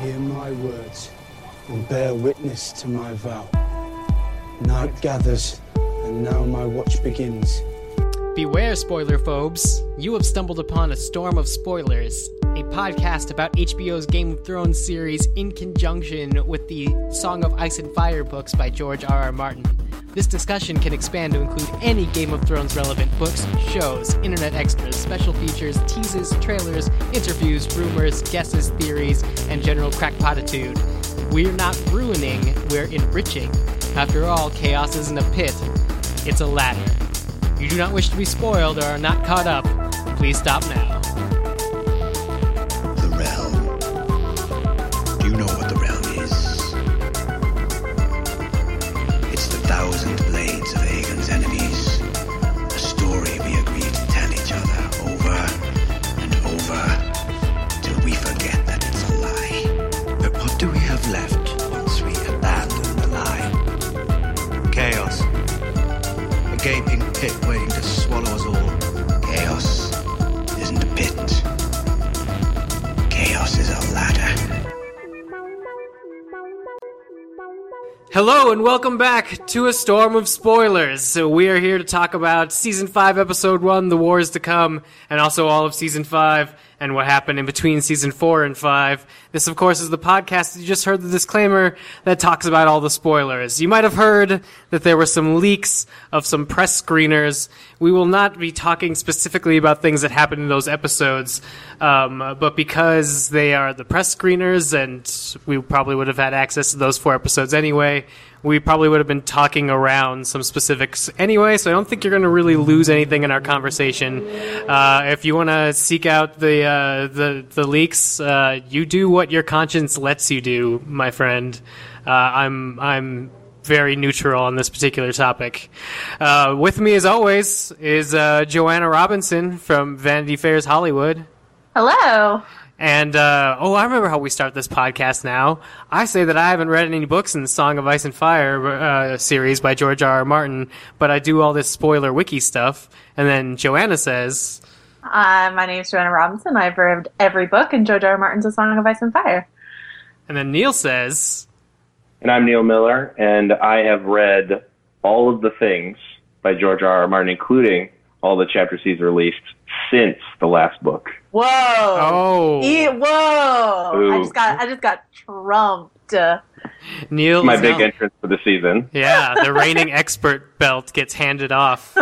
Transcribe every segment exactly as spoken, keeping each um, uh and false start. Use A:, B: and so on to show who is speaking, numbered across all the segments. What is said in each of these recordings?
A: Hear my words and bear witness to my vow. Night gathers, and now my watch begins.
B: Beware, spoiler phobes. You have stumbled upon a storm of spoilers, a podcast about H B O's Game of Thrones series in conjunction with the Song of Ice and Fire books by George R R. Martin. This discussion can expand to include any Game of Thrones relevant books, shows, internet extras, special features, teases, trailers, interviews, rumors, guesses, theories, and general crackpotitude. We're not ruining, we're enriching. After all, chaos isn't a pit, it's a ladder. You do not wish to be spoiled or are not caught up, please stop now.
C: The realm. Do you know what the realm is? It's the thousand blades of Aegon's enemies. A story we agree to tell each other over and over till we forget that it's a lie. But what do we have left once we abandon the lie? Chaos. A gaping pit waiting to swallow us all. Chaos isn't a pit. Chaos is a ladder.
B: Hello and welcome back to A Storm of Spoilers. So we are here to talk about Season five, Episode one, The Wars to Come, and also all of Season five and what happened in between Season four and five. This, of course, is the podcast. You just heard the disclaimer that talks about all the spoilers. You might have heard that there were some leaks of some press screeners. We will not be talking specifically about things that happened in those episodes, um, but because they are the press screeners and we probably would have had access to those four episodes anyway, we probably would have been talking around some specifics anyway, so I don't think you're going to really lose anything in our conversation. Uh, if you want to seek out the uh, the the leaks, uh, you do what your conscience lets you do, my friend. Uh, I'm I'm very neutral on this particular topic. Uh, with me, as always, is uh, Joanna Robinson from Vanity Fair's Hollywood.
D: Hello.
B: And, uh, oh, I remember how we start this podcast now. I say that I haven't read any books in the Song of Ice and Fire uh, series by George R R. Martin, but I do all this spoiler wiki stuff. And then Joanna says...
D: Uh, my name is Joanna Robinson. I've read every book in George R R. Martin's A Song of Ice and Fire.
B: And then Neil says...
E: And I'm Neil Miller, and I have read all of the things by George R R. Martin, including all the chapters he's released since the last book.
D: Whoa!
B: Oh!
D: E- whoa!
E: Ooh.
D: I just got, I just got trumped.
B: Neil,
E: My big
B: now,
E: entrance for the season.
B: Yeah, the reigning expert belt gets handed off.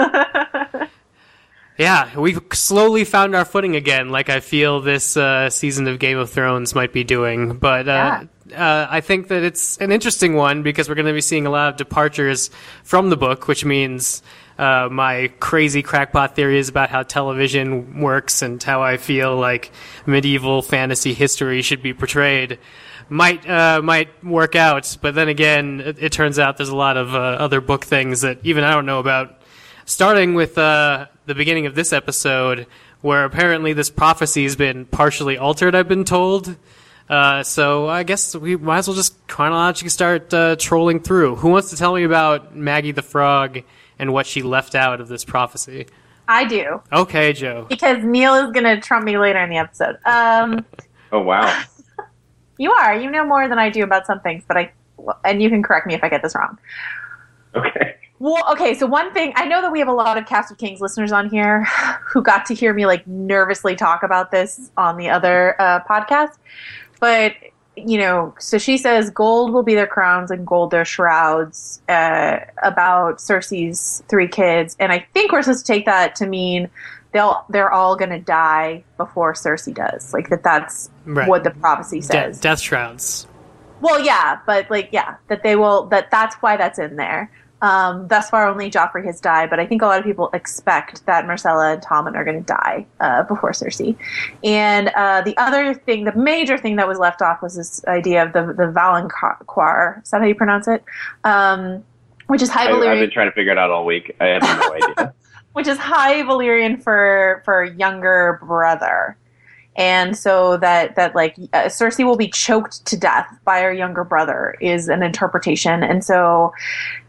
B: Yeah, we've slowly found our footing again, like I feel this uh, season of Game of Thrones might be doing. But uh, uh, I think that it's an interesting one because we're going to be seeing a lot of departures from the book, which means uh, my crazy crackpot theories about how television works and how I feel like medieval fantasy history should be portrayed might uh, might work out. But then again, it, it turns out there's a lot of uh, other book things that even I don't know about. Starting with uh, the beginning of this episode, where apparently this prophecy has been partially altered, I've been told. Uh, so I guess we might as well just chronologically start uh, trolling through. Who wants to tell me about Maggie the Frog and what she left out of this prophecy?
D: I do.
B: Okay, Joe.
D: Because Neil is going to trump me later in the episode. Um,
E: Oh, wow.
D: you are. You know more than I do about some things, but I, and you can correct me if I get this wrong.
E: Okay.
D: Well, okay, so one thing, I know that we have a lot of Cast of Kings listeners on here who got to hear me, like, nervously talk about this on the other uh, podcast, but, you know, so she says gold will be their crowns and gold their shrouds uh, about Cersei's three kids, and I think we're supposed to take that to mean they'll, they're all going to die before Cersei does, like, that that's
B: Right.
D: what the prophecy says.
B: De- death shrouds.
D: Well, yeah, but, like, yeah, that they will, that that's why that's in there. Um, thus far, only Joffrey has died, but I think a lot of people expect that Myrcella and Tommen are going to die uh, before Cersei. And uh, the other thing, the major thing that was left off was this idea of the the Valonqar. Is that how you pronounce it? Um, which is High
E: I, I've
D: Valyrian.
E: been trying to figure it out all week. I have no idea.
D: Which is High Valyrian for for younger brother. And so that, that like, uh, Cersei will be choked to death by her younger brother is an interpretation. And so this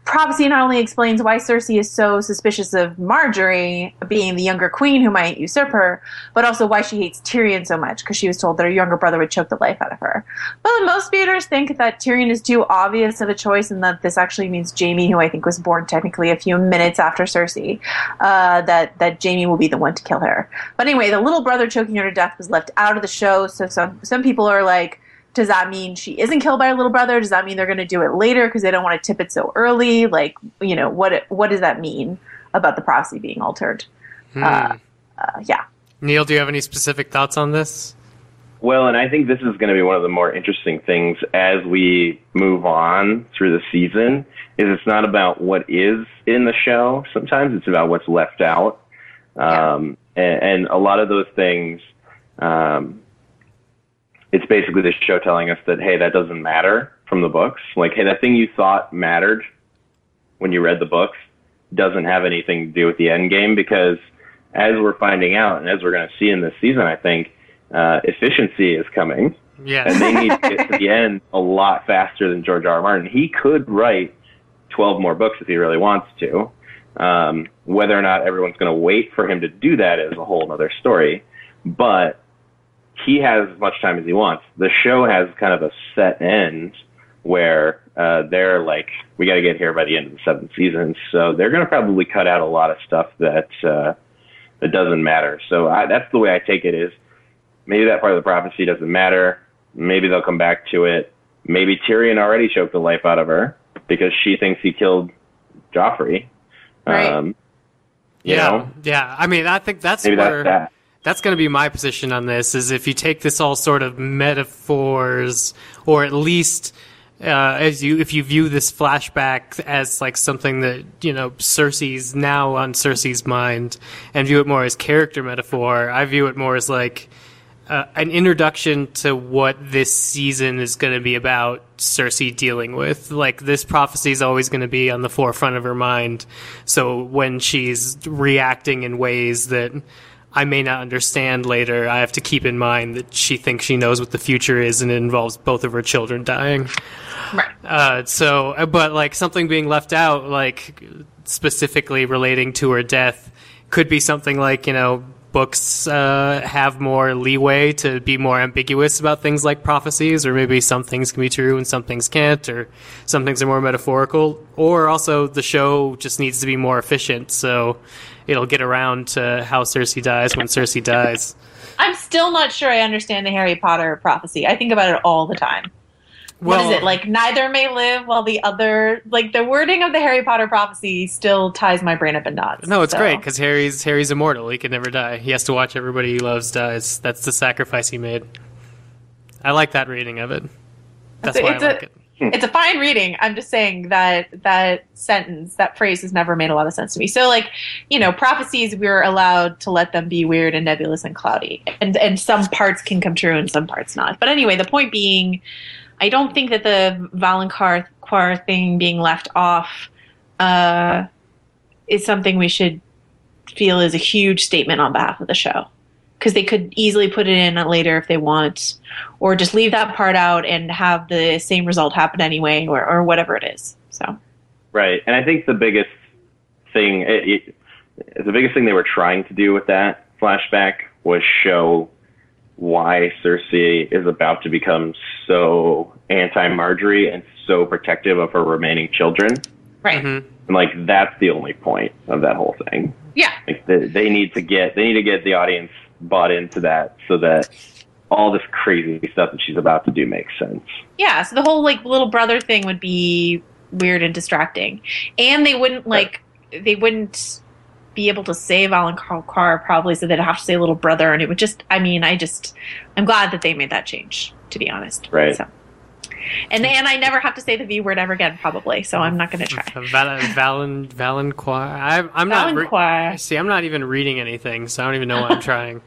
D: prophecy not only explains why Cersei is so suspicious of Marjorie being the younger queen who might usurp her, but also why she hates Tyrion so much, because she was told that her younger brother would choke the life out of her. But most readers think that Tyrion is too obvious of a choice, and that this actually means Jaime, who I think was born technically a few minutes after Cersei, uh, that, that Jaime will be the one to kill her. But anyway, the little brother choking her to death was left out of the show, so some, some people are like, does that mean she isn't killed by her little brother? Does that mean they're going to do it later because they don't want to tip it so early? Like, you know, what what does that mean about the prophecy being altered? Hmm. Uh, uh, yeah.
B: Neil, do you have any specific thoughts on this?
E: Well, and I think this is going to be one of the more interesting things as we move on through the season, is it's not about what is in the show. Sometimes it's about what's left out. Um, yeah. and, and a lot of those things... Um, it's basically the show telling us that, hey, that doesn't matter from the books. Like, hey, that thing you thought mattered when you read the books doesn't have anything to do with the end game, because as we're finding out, and as we're going to see in this season, I think, uh, efficiency is coming.
B: Yes.
E: And they need to get to the end a lot faster than George R. R. Martin. He could write twelve more books if he really wants to. Um, whether or not everyone's going to wait for him to do that is a whole other story. But he has as much time as he wants. The show has kind of a set end where uh, they're like, we got to get here by the end of the seventh season. So they're going to probably cut out a lot of stuff that uh, that doesn't matter. So I, that's the way I take it, is maybe that part of the prophecy doesn't matter. Maybe they'll come back to it. Maybe Tyrion already choked the life out of her because she thinks he killed Joffrey.
D: Right.
E: Um, you
B: yeah.
E: know?
B: Yeah. I mean, I think that's
E: maybe
B: where...
E: that's that.
B: That's going to be my position on this, is if you take this all sort of metaphors, or at least uh, as you if you view this flashback as like something that, you know, Cersei's now on Cersei's mind, and view it more as character metaphor, I view it more as like uh, an introduction to what this season is going to be about Cersei dealing with. Like, this prophecy is always going to be on the forefront of her mind, so when she's reacting in ways that I may not understand later, I have to keep in mind that she thinks she knows what the future is, and it involves both of her children dying.
D: Right.
B: Uh, so, but like something being left out, like specifically relating to her death, could be something like, you know, books uh, have more leeway to be more ambiguous about things like prophecies, or maybe some things can be true and some things can't, or some things are more metaphorical, or also the show just needs to be more efficient, so it'll get around to how Cersei dies when Cersei dies.
D: I'm still not sure I understand the Harry Potter prophecy. I think about it all the time. Well, what is it? Like, neither may live while the other... Like, the wording of the Harry Potter prophecy still ties my brain up in knots.
B: No, it's
D: so.
B: great, because Harry's Harry's immortal. He can never die. He has to watch everybody he loves dies. That's the sacrifice he made. I like that reading of it. That's
D: it's
B: why
D: a,
B: I like it.
D: It's a fine reading. I'm just saying that that sentence, that phrase has never made a lot of sense to me. So, like, you know, prophecies, we're allowed to let them be weird and nebulous and cloudy. And, and some parts can come true and some parts not. But anyway, the point being, I don't think that the Valonqar thing being left off uh, is something we should feel is a huge statement on behalf of the show. Because they could easily put it in later if they want, or just leave that part out and have the same result happen anyway, or, or whatever it is. So,
E: right, and I think the biggest thing, it, it, the biggest thing they were trying to do with that flashback was show why Cersei is about to become so anti-Marjorie and so protective of her remaining children.
D: Right,
B: mm-hmm.
E: And like that's the only point of that whole thing.
D: Yeah,
E: like they, they need to get they need to get the audience bought into that so that all this crazy stuff that she's about to do makes sense.
D: Yeah, so the whole like little brother thing would be weird and distracting. And they wouldn't like right. they wouldn't be able to say Valonqar probably, so they'd have to say little brother, and it would just I mean, I just I'm glad that they made that change, to be honest.
E: Right.
D: So. And and I never have to say the V word ever again, probably. So I'm not going to try.
B: Val- Valen Valonqar. I'm, I'm not.
D: Valonqar.
B: Re- see, I'm not even reading anything, so I don't even know what I'm trying.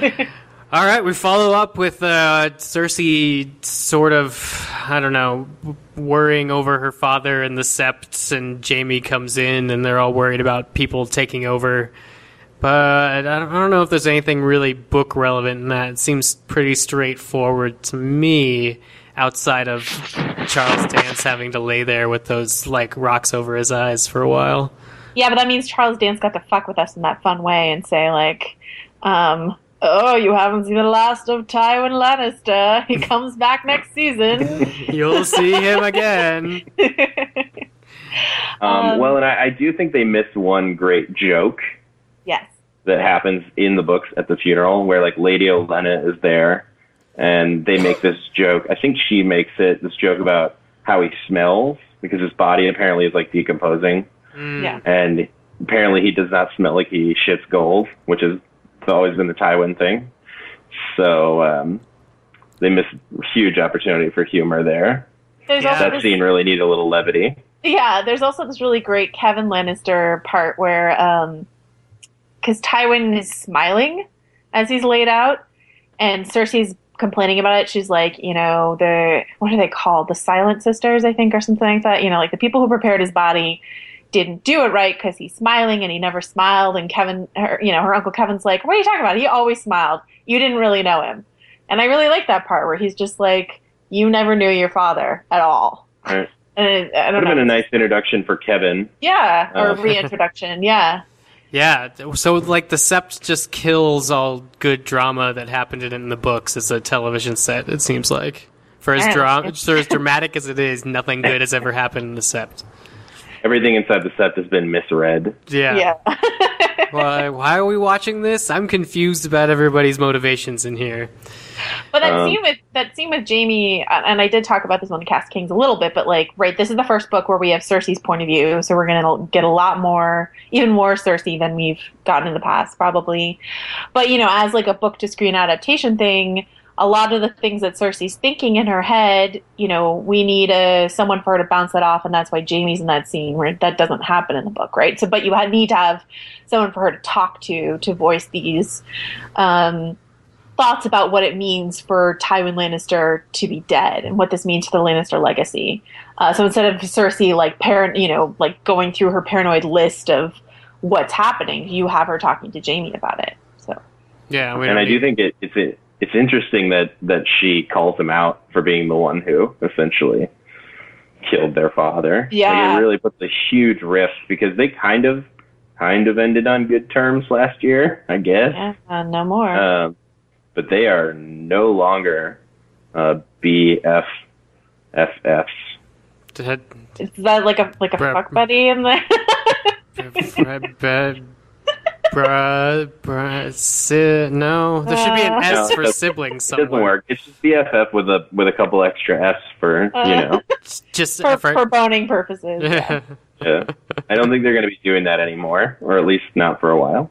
B: All right, we follow up with uh, Cersei, sort of, I don't know, worrying over her father and the Septs, and Jaime comes in, and they're all worried about people taking over. But I don't, I don't know if there's anything really book relevant in that. It seems pretty straightforward to me. Outside of Charles Dance having to lay there with those like rocks over his eyes for a while.
D: Yeah, but that means Charles Dance got to fuck with us in that fun way and say like, um, "Oh, you haven't seen the last of Tywin Lannister. He comes back next season.
B: You'll see him again."
E: Um,
D: Um,
E: well, and I, I do think they missed one great joke
D: Yes.
E: that happens in the books at the funeral, where like Lady Olenna is there, and they make this joke. I think she makes it this joke about how he smells because his body apparently is like decomposing,
B: Mm.
D: Yeah.
E: and apparently he does not smell like he shits gold, which has always been the Tywin thing. So um, they missed a huge opportunity for humor there.
D: There's
B: Yeah.
D: also
E: That
D: this,
E: scene really needed a little levity.
D: yeah, there's also this really great Kevin Lannister part where, um, because Tywin is smiling as he's laid out, and Cersei's complaining about it. She's like, you know, the, what are they called? The Silent Sisters, I think, or something like that. You know, like the people who prepared his body didn't do it right because he's smiling and he never smiled. And Kevin, her, you know, her Uncle Kevin's like, what are you talking about? He always smiled. You didn't really know him. And I really like that part where he's just like, you never knew your father at all.
E: Right.
D: And it, I
E: Would
D: don't
E: have been a
D: know.
E: nice introduction for Kevin.
D: Yeah, or
E: Uh.
D: reintroduction. Yeah.
B: Yeah, so like the Sept just kills all good drama that happened in it in the books as a television set. It seems like for as
D: Yeah.
B: dra- for as dramatic as it is, nothing good has ever happened in the Sept.
E: Everything inside the Sept has been misread.
B: Yeah.
D: Yeah.
B: Why? Why are we watching this? I'm confused about everybody's motivations in here.
D: But that
E: Um,
D: scene with that scene with Jamie, uh, and I did talk about this on Cast Kings a little bit, but like, right, this is the first book where we have Cersei's point of view, so we're gonna get a lot more, even more Cersei than we've gotten in the past, probably. But you know, as like a book to screen adaptation thing, a lot of the things that Cersei's thinking in her head, you know, we need a someone for her to bounce that off, and that's why Jamie's in that scene where that doesn't happen in the book, right? So, but you had, need to have someone for her to talk to to voice these. Um, thoughts about what it means for Tywin Lannister to be dead and what this means to the Lannister legacy. Uh, so instead of Cersei like parent, you know, like going through her paranoid list of what's happening, you have her talking to Jamie about it. So
B: Yeah, we
E: And
B: don't
E: I do
B: need-
E: think it, it's it's interesting that, that she calls him out for being the one who essentially killed their father.
D: Yeah.
E: Like, it really puts a huge rift because they kind of kind of ended on good terms last year, I guess.
D: yeah, uh, no more.
E: Um, but they are no longer uh, B F F Fs.
B: Did-
D: Is that like a like a
B: Bruh.
D: fuck buddy in there?
B: Bruh, bruh, bruh, si- no, there should be an S
E: No,
B: for
E: it
B: siblings
E: It doesn't
B: somewhere.
E: work. It's just B F F with a with a couple extra S for
D: Uh.
E: you know.
B: Just
D: for,
B: for-
D: for boning purposes. Yeah.
E: Yeah. I don't think they're going to be doing that anymore, or at least not for a while.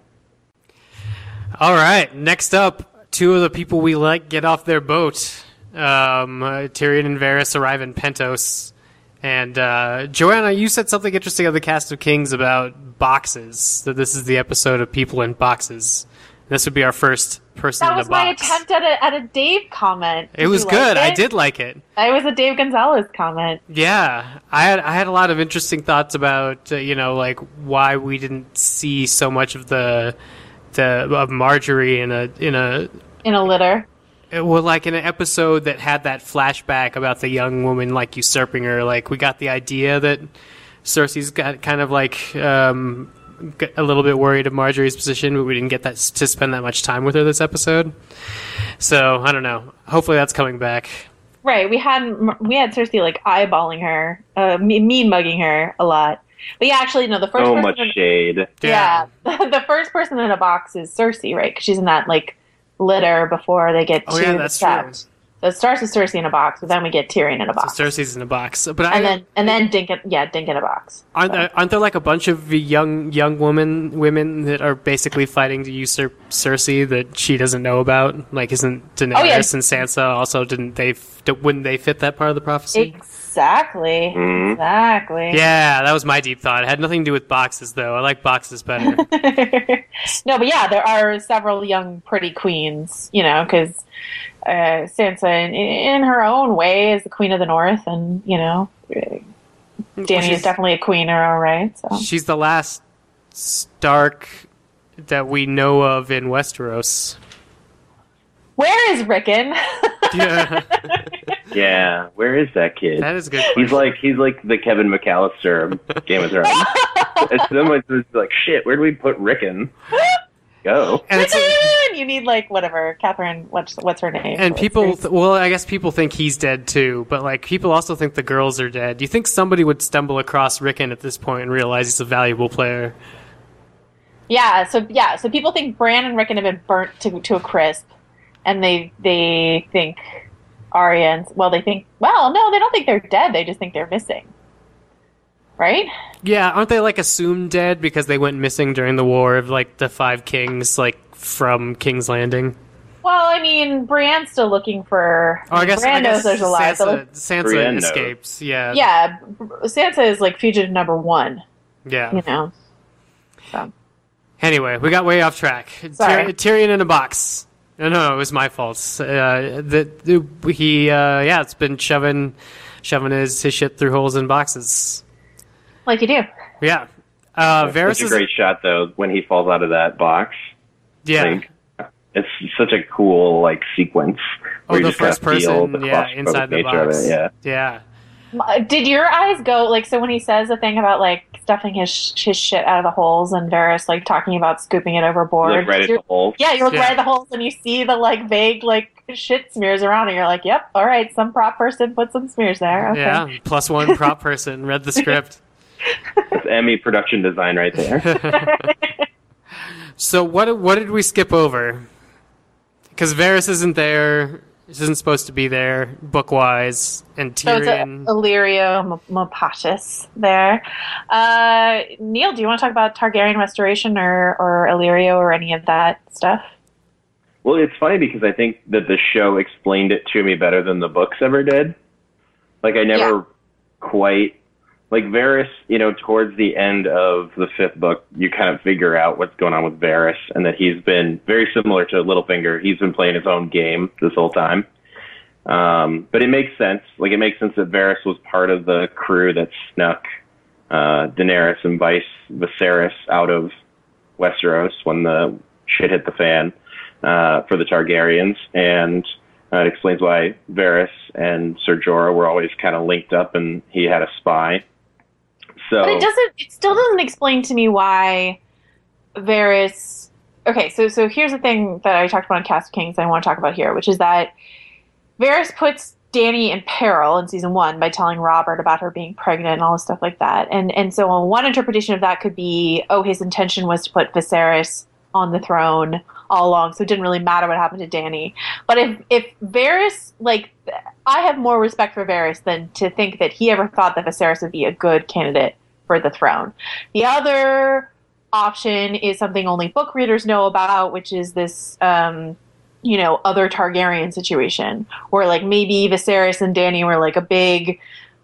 B: All right, next up, two of the people we like get off their boat. Um, uh, Tyrion and Varys arrive in Pentos. And uh, Joanna, you said something interesting on the Cast of Kings about boxes, that this is the episode of people in boxes. This would be our first person
D: That
B: in
D: was
B: a
D: my
B: box.
D: attempt at a, at a Dave comment.
B: It
D: Did
B: was
D: you
B: good.
D: like
B: I
D: it?
B: did like it.
D: It was a Dave Gonzalez comment.
B: Yeah, I had I had a lot of interesting thoughts about uh, you know like why we didn't see so much of the the of Marjorie in a in a
D: In a litter.
B: well like in an episode that had that flashback about the young woman like usurping her. Like we got the idea that Cersei's got kind of like um, got a little bit worried of Marjorie's position, but we didn't get that to spend that much time with her this episode. So I don't know. Hopefully that's coming back.
D: Right, we had we had Cersei like eyeballing her, uh, me- mean mugging her a lot. But yeah, actually, no. The first
E: So
D: person
E: much
D: in,
E: shade.
D: yeah, the first person in a box is Cersei, right? Because she's in that like litter before they get
B: Oh,
D: to
B: yeah,
D: the
B: that's
D: Sept.
B: true.
D: So it starts with Cersei in a box, but then we get Tyrion in a box,
B: So Cersei's in a box, but I
D: and then and then Dink, in, yeah, Dink in a box.
B: Aren't there, aren't there like a bunch of young young women women that are basically fighting to usurp Cersei that she doesn't know about? Like, isn't Daenerys
D: Oh, yeah.
B: and Sansa also didn't they f- wouldn't they fit that part of the prophecy?
D: Exactly,
E: Mhm.
D: exactly.
B: Yeah, that was my deep thought. It had nothing to do with boxes though. I like boxes better.
D: No, but yeah, there are several young, pretty queens, you know, because uh, Sansa, in, in her own way, is the queen of the North, and, you know, Dany
B: She's-
D: is definitely a queen in her own right. So.
B: She's the last Stark that we know of in Westeros.
D: Where is Rickon?
B: Yeah.
E: Yeah, where is that kid?
B: That is a good question.
E: He's like he's like the Kevin McAllister of Game of Thrones. It's someone who's like, shit, where do we put Rickon? Go.
B: And it's,
D: You need like whatever Catherine. What's what's her name?
B: and people, th- well, I guess people think he's dead too, but like people also think the girls are dead. Do you think somebody would stumble across Rickon at this point and realize he's a valuable player?
D: Yeah. So yeah. So people think Bran and Rickon have been burnt to to a crisp, and they they think Arya and well they think well no they don't think they're dead. They just think they're missing. Right?
B: Yeah, aren't they like assumed dead because they went missing during the War of like the Five Kings, like from King's Landing?
D: Well, I mean, Bran's still looking for.
B: Oh, I guess,
D: Bran
B: I guess
D: knows there's a lie.
B: Sansa,
D: So
B: Sansa
E: Brienne knows.
B: escapes. Yeah,
D: yeah, Sansa is like fugitive number one.
B: yeah.
D: You know. So.
B: Anyway, we got way off track.
D: Sorry.
B: Tyr- Tyrion in a box. No, no, it was my fault. Uh, the, the, he, uh, yeah, it's been shoving, shoving his, his shit through holes in boxes.
D: Like you do.
B: Yeah. Uh, Varys
E: Such a
B: is
E: great shot though when he falls out of that box.
B: yeah.
E: Like, it's such a cool like sequence.
B: Oh,
E: where you
B: the
E: just kinda
B: first
E: feel
B: person,
E: the
B: yeah,
E: claustrophobic
B: inside the
E: nature of
B: box.
E: it, Yeah.
B: Yeah.
D: Uh, Did your eyes go like so when he says the thing about like stuffing his his shit out of the holes and Varys like talking about scooping it overboard?
E: Look right at
D: You're-
E: the hole.
D: Yeah, you look
B: Yeah.
D: right at the holes and you see the like vague like shit smears around and you're like, yep, all right, some prop person put some smears there. Okay.
B: Yeah. Plus one prop person read the script.
E: That's Emmy production design right there.
B: So what what did we skip over? Because Varys isn't there. Isn't supposed to be there book wise, and
D: So it's a,
B: Tyrion.
D: Illyrio Mopatis there. Uh, Neil, do you want to talk about Targaryen restoration or, or Illyrio or any of that stuff?
E: Well, it's funny because I think that the show explained it to me better than the books ever did. Like, I never
D: Yeah.
E: quite... Like, Varys, you know, towards the end of the fifth book, you kind of figure out what's going on with Varys, and that he's been very similar to Littlefinger. He's been playing his own game this whole time. Um, but it makes sense. Like, it makes sense that Varys was part of the crew that snuck uh, Daenerys and Vice Viserys out of Westeros when the shit hit the fan uh, for the Targaryens. And uh, it explains why Varys and Ser Jorah were always kind of linked up, and he had a spy. So,
D: But it doesn't. It still doesn't explain to me why Varys. Okay, so so here's the thing that I talked about on Cast of Kings. I want to talk about here, which is that Varys puts Dany in peril in season one by telling Robert about her being pregnant and all this stuff like that. And and so one interpretation of that could be, oh, his intention was to put Viserys on the throne all along, so it didn't really matter what happened to Dany. But if if Varys, like, I have more respect for Varys than to think that he ever thought that Viserys would be a good candidate for the throne. The other option is something only book readers know about, which is this, um, you know, other Targaryen situation where, like, maybe Viserys and Dany were like a big,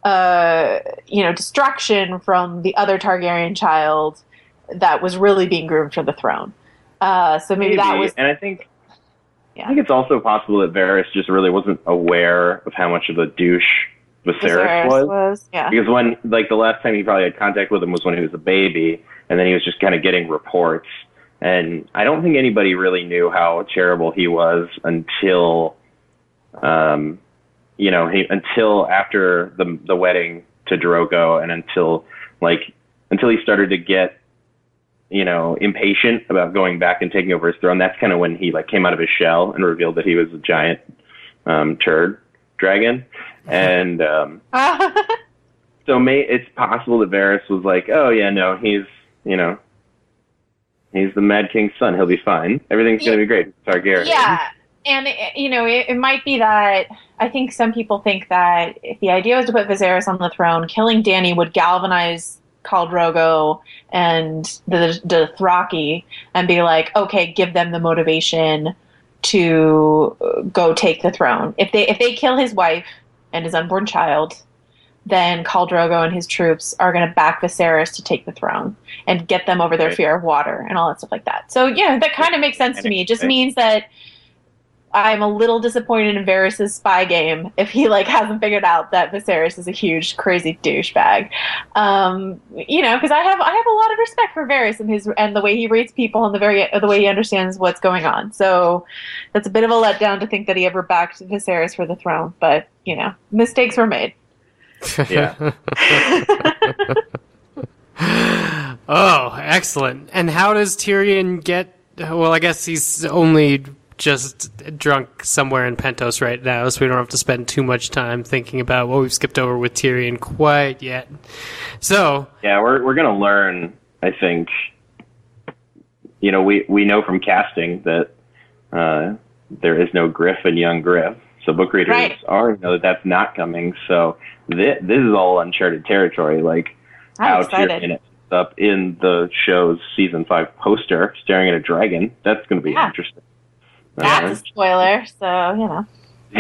D: uh, you know, distraction from the other Targaryen child that was really being groomed for the throne. Uh, so maybe,
E: maybe,
D: that was.
E: and I think,
D: Yeah.
E: I think it's also possible that Varys just really wasn't aware of how much of a douche Viserys,
D: Viserys
E: was.
D: was, yeah.
E: Because when, like, the last time he probably had contact with him was when he was a baby, and then he was just kind of getting reports. And I don't think anybody really knew how terrible he was until, um, you know, he until after the the wedding to Drogo, and until like until he started to get, you know, impatient about going back and taking over his throne. That's kind of when he like came out of his shell and revealed that he was a giant um, turd dragon. And um, so may, it's possible that Varys was like, oh yeah, no, he's, you know, he's the Mad King's son. He'll be fine. Everything's going to be great. Targaryen.
D: Yeah. And, it, you know, it, it might be that I think some people think that if the idea was to put Viserys on the throne, killing Dany would galvanize Khal Drogo and the the Dothraki and be like, okay, give them the motivation to go take the throne. If they if they kill his wife and his unborn child, then Khal Drogo and his troops are going to back Viserys to take the throne and get them over their
E: Right.
D: fear of water and all that stuff like that. So, yeah, that kind of makes sense to me. It just means that I'm a little disappointed in Varys' spy game if he like hasn't figured out that Viserys is a huge crazy douchebag. Um, you know, because I have I have a lot of respect for Varys and his and the way he reads people and the very the way he understands what's going on. So that's a bit of a letdown to think that he ever backed Viserys for the throne. But you know, mistakes were made.
E: Yeah.
B: Oh, excellent. And how does Tyrion get... Well, I guess he's only just drunk somewhere in Pentos right now, so we don't have to spend too much time thinking about what we've skipped over with Tyrion quite yet. So...
E: Yeah, we're we're going to learn, I think... You know, we, we know from casting that uh, there is no Griff in young Griff. So book readers
D: Right.
E: already know that that's not coming. So this, this is all uncharted territory. Like,
D: I'm
E: how
D: excited.
E: Tyrion ends up in the show's season five poster, staring at a dragon. That's going to be
D: Yeah.
E: interesting.
D: That's a spoiler, so you know.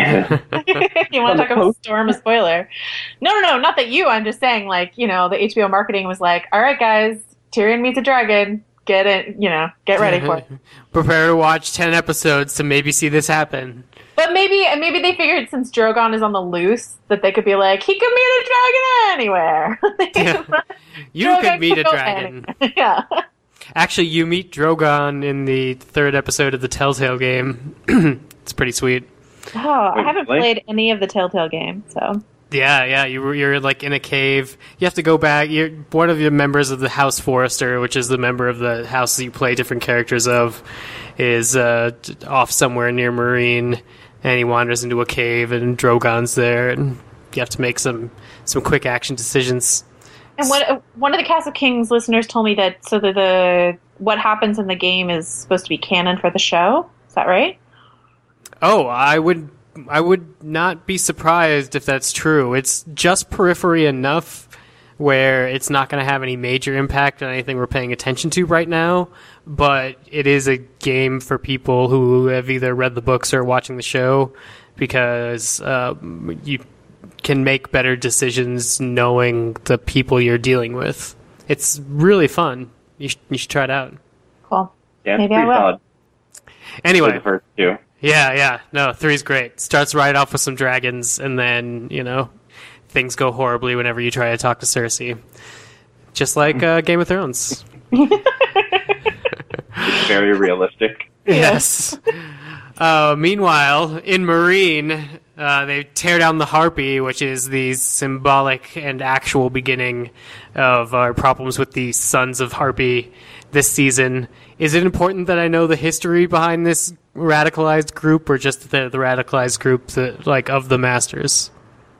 D: You want to talk about Storm, a spoiler? No, no, no, not that you. I'm just saying, like, you know, the H B O marketing was like, all right, guys, Tyrion meets a dragon. Get it, you know, get ready for it.
B: Prepare to watch ten episodes to maybe see this happen.
D: But maybe, maybe they figured since Drogon is on the loose that they could be like, he could meet a dragon anywhere.
B: Yeah. You
D: Drogon
B: could meet a
D: go
B: dragon.
D: anywhere. Yeah.
B: Actually, you meet Drogon in the third episode of the Telltale game. It's pretty sweet.
D: Oh, I
E: Wait,
D: haven't
E: really?
D: played any of the Telltale games, so.
B: Yeah, yeah, you were, you're like in a cave. You have to go back. You're one of the members of the House Forrester, which is the member of the house that you play different characters of, is uh, off somewhere near Marine, and he wanders into a cave, and Drogon's there, and you have to make some some quick action decisions.
D: And what one of the Cast of Kings listeners told me that so that the what happens in the game is supposed to be canon for the show. Is that right?
B: Oh, I would I would not be surprised if that's true. It's just periphery enough where it's not going to have any major impact on anything we're paying attention to right now, but it is a game for people who have either read the books or watching the show, because uh, you can make better decisions knowing the people you're dealing with. It's really fun. You, sh- you should try it out.
D: Cool.
E: Yeah, it's
D: Maybe I
E: pretty
D: will.
E: solid for
B: Anyway,
E: the first two.
B: yeah, yeah. No, three's great. Starts right off with some dragons, and then, you know, things go horribly whenever you try to talk to Cersei. Just like uh, Game of Thrones.
E: It's very realistic.
B: Yes. Uh, meanwhile, in Marine, uh, they tear down the Harpy, which is the symbolic and actual beginning of our problems with the Sons of Harpy this season. Is it important that I know the history behind this radicalized group, or just the, the radicalized group that, like, of the Masters?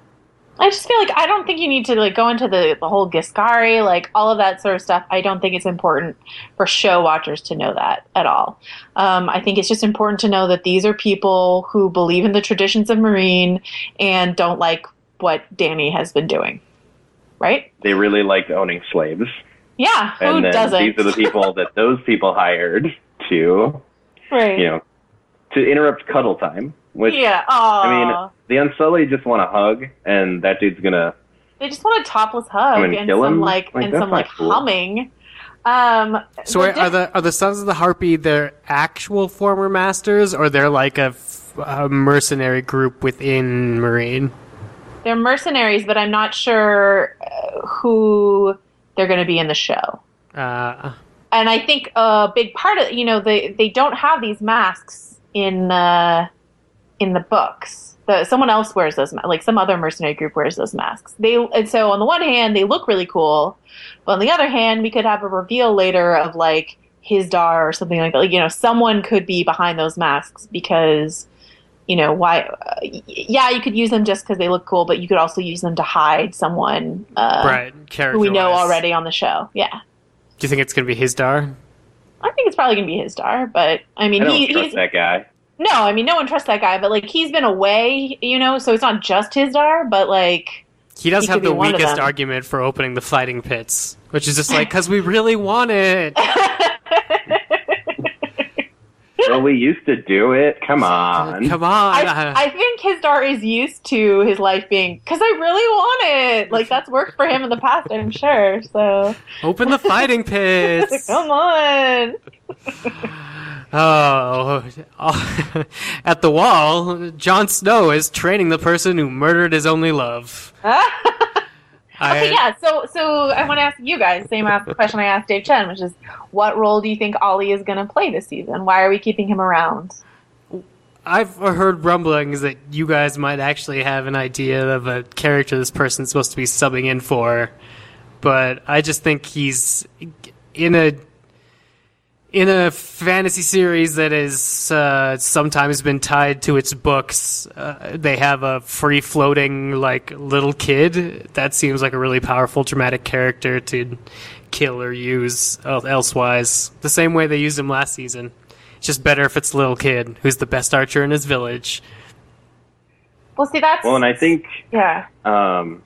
D: I just feel like I don't think you need to like go into the, the whole Giscari, like all of that sort of stuff. I don't think it's important for show watchers to know that at all. Um, I think it's just important to know that these are people who believe in the traditions of Marine and don't like what Dany has been doing. Right?
E: They really liked owning slaves.
D: Yeah, who
E: And then
D: doesn't?
E: these are the people that those people hired to,
D: right.
E: you know, to interrupt cuddle time. Which,
D: yeah.
E: I mean,
D: Aw.
E: the Unsullied just want a hug, and that dude's gonna.
D: They just want a topless hug
E: I mean,
D: and
E: kill
D: some
E: him?
D: like,
E: Like,
D: and
E: that's
D: some
E: not
D: like
E: cool.
D: humming. Um,
B: So
D: the
B: wait, are the are the Sons of the Harpy their actual former masters, or they're like a, f- a mercenary group within Marine?
D: They're mercenaries, but I'm not sure uh, who they're going to be in the show.
B: Uh,
D: And I think a big part of, you know, they they don't have these masks in uh, in the books. The, someone else wears those, ma- like some other mercenary group wears those masks. They and so on the one hand they look really cool, but on the other hand we could have a reveal later of like his Dar or something like that. Like, you know, someone could be behind those masks because, you know, why? Uh, yeah, you could use them just because they look cool, but you could also use them to hide someone uh,
B: right,
D: who we know
B: character-wise.
D: already on the show. Yeah.
B: Do you think it's going to be his Dar?
D: I think it's probably going to be his Dar, but I mean,
E: I don't
D: he,
E: trust
D: he's
E: that guy.
D: no, I mean, no one trusts that guy, but like he's been away, you know, so it's not just his Dar, but like
B: He does
D: He
B: have
D: could be
B: the
D: one of
B: weakest
D: them.
B: argument for opening the fighting pits, which is just like, because we really want it.
E: Well, we used to do it. Come on.
B: Come on.
D: I, I think his Dar is used to his life being because I really want it. Like that's worked for him in the past, I'm sure. So
B: Open the fighting pits.
D: come on.
B: Oh, at the wall, Jon Snow is training the person who murdered his only love. I,
D: okay, yeah. So, so I want to ask you guys the same question I asked Dave Chen, which is, what role do you think Ollie is going to play this season? Why are we keeping him around?
B: I've heard rumblings that you guys might actually have an idea of a character this person's supposed to be subbing in for, but I just think he's in a in a fantasy series that is uh, sometimes been tied to its books. Uh, they have a free-floating, like, little kid. That seems like a really powerful, dramatic character to kill or use elsewise. The same way they used him last season. It's just better if it's a little kid who's the best archer in his village.
D: Well, see, that's...
E: Well, and I think...
D: Yeah.
E: Um,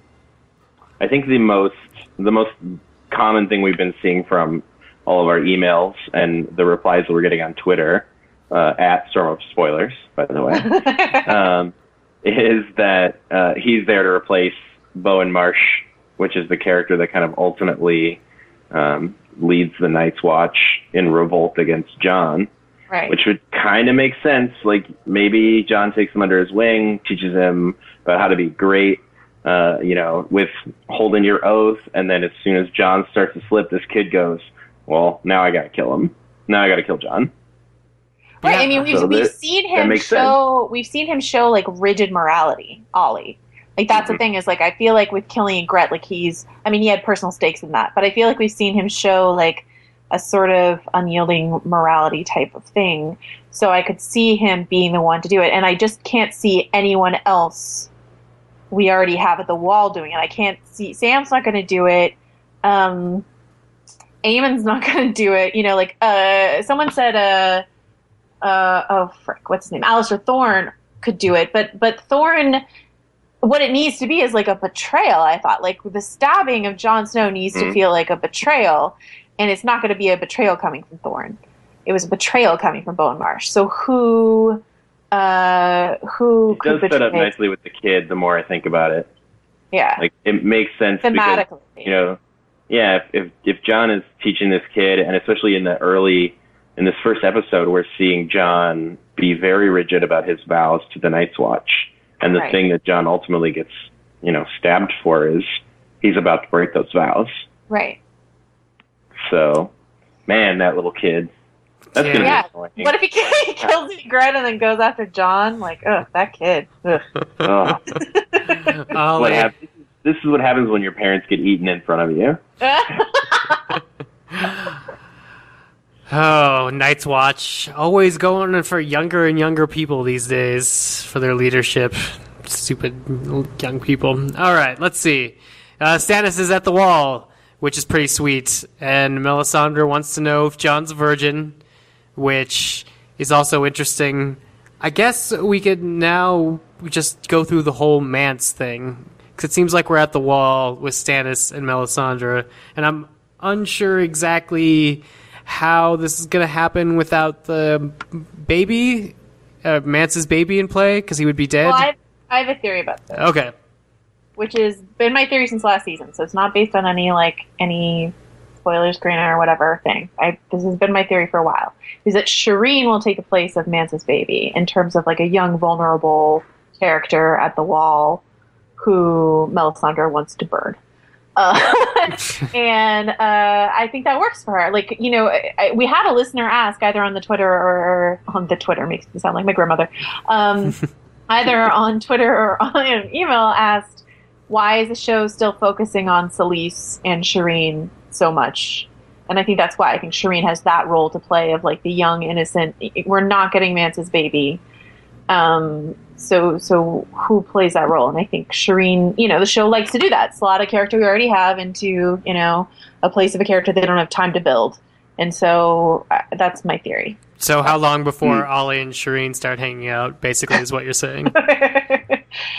E: I think the most the most common thing we've been seeing from all of our emails and the replies that we're getting on Twitter, uh, at Storm of Spoilers, by the way, um, is that uh, he's there to replace Bowen Marsh, which is the character that kind of ultimately um, leads the Night's Watch in revolt against Jon.
D: Right.
E: Which would kind of make sense. Like, maybe Jon takes him under his wing, teaches him about how to be great, uh, you know, with holding your oath, and then as soon as Jon starts to slip, this kid goes, well, now I gotta kill him. Now I gotta kill Jon.
D: Right.
B: Yeah.
D: I mean, we've,
E: So
D: we've
E: that-
D: seen
E: that
D: him
E: makes
D: show. We've seen him show like rigid morality, Ollie. Like that's
E: Mm-hmm.
D: the thing is like I feel like with Killing Gret, like he's. I mean, he had personal stakes in that, but I feel like we've seen him show like a sort of unyielding morality type of thing. So I could see him being the one to do it, and I just can't see anyone else we already have at the wall doing it. I can't see Sam's not going to do it. Um, Aemon's not going to do it. You know, like uh, someone said, uh, uh, oh frick, what's his name? Alistair Thorne could do it, but but Thorne, what it needs to be is like a betrayal. I thought like the stabbing of Jon Snow needs
E: Mm-hmm.
D: to feel like a betrayal, and it's not going to be a betrayal coming from Thorne. It was a betrayal coming from Bowen Marsh. So who, uh, who
E: It
D: could
E: does set up
D: betray?
E: nicely with the kid, the more I think about it.
D: Yeah,
E: Like, it makes sense because,
D: thematically.
E: you know, yeah, if, if if Jon is teaching this kid, and especially in the early, in this first episode, we're seeing Jon be very rigid about his vows to the Night's Watch. And the
D: Right.
E: thing that Jon ultimately gets, you know, stabbed for is he's about to break those vows.
D: Right.
E: So, man, that little kid. That's
B: Yeah.
E: going to
D: Yeah.
E: be annoying.
D: What if he kills Gret and then goes after Jon? Like, ugh, that kid. Ugh.
E: Oh,
B: Ollie.
E: what hap- this is what happens when your parents get eaten in front of you.
B: Oh, Night's Watch. Always going for younger and younger people these days for their leadership. Stupid young people. All right, let's see. Uh, Stannis is at the wall, which is pretty sweet. And Melisandre wants to know if Jon's a virgin, which is also interesting. I guess we could now just go through the whole Mance thing. Because it seems like we're at the wall with Stannis and Melisandre. And I'm unsure exactly how this is going to happen without the baby, uh, Mance's baby in play, because he would be dead.
D: Well, I have, I have a theory about this,
B: Okay.
D: which has been my theory since last season. So it's not based on any like any spoilers, screener, or whatever thing. I, this has been my theory for a while. Is that Shireen will take the place of Mance's baby in terms of like a young, vulnerable character at the wall who Melisandre wants to burn. Uh, and uh, I think that works for her. Like, you know, I, I, we had a listener ask either on the Twitter or, or on the Twitter, makes me sound like my grandmother. Um, either on Twitter or on an email asked, why is the show still focusing on Selyse and Shireen so much? And I think that's why. I think Shireen has that role to play of like the young, innocent. We're not getting Mance's baby. Um, so, so who plays that role? And I think Shireen, you know, the show likes to do that. Slot a character we already have into, you know, a place of a character they don't have time to build. And so uh, that's my theory.
B: So how long before Ollie and Shireen start hanging out, basically, is what you're saying?
D: uh,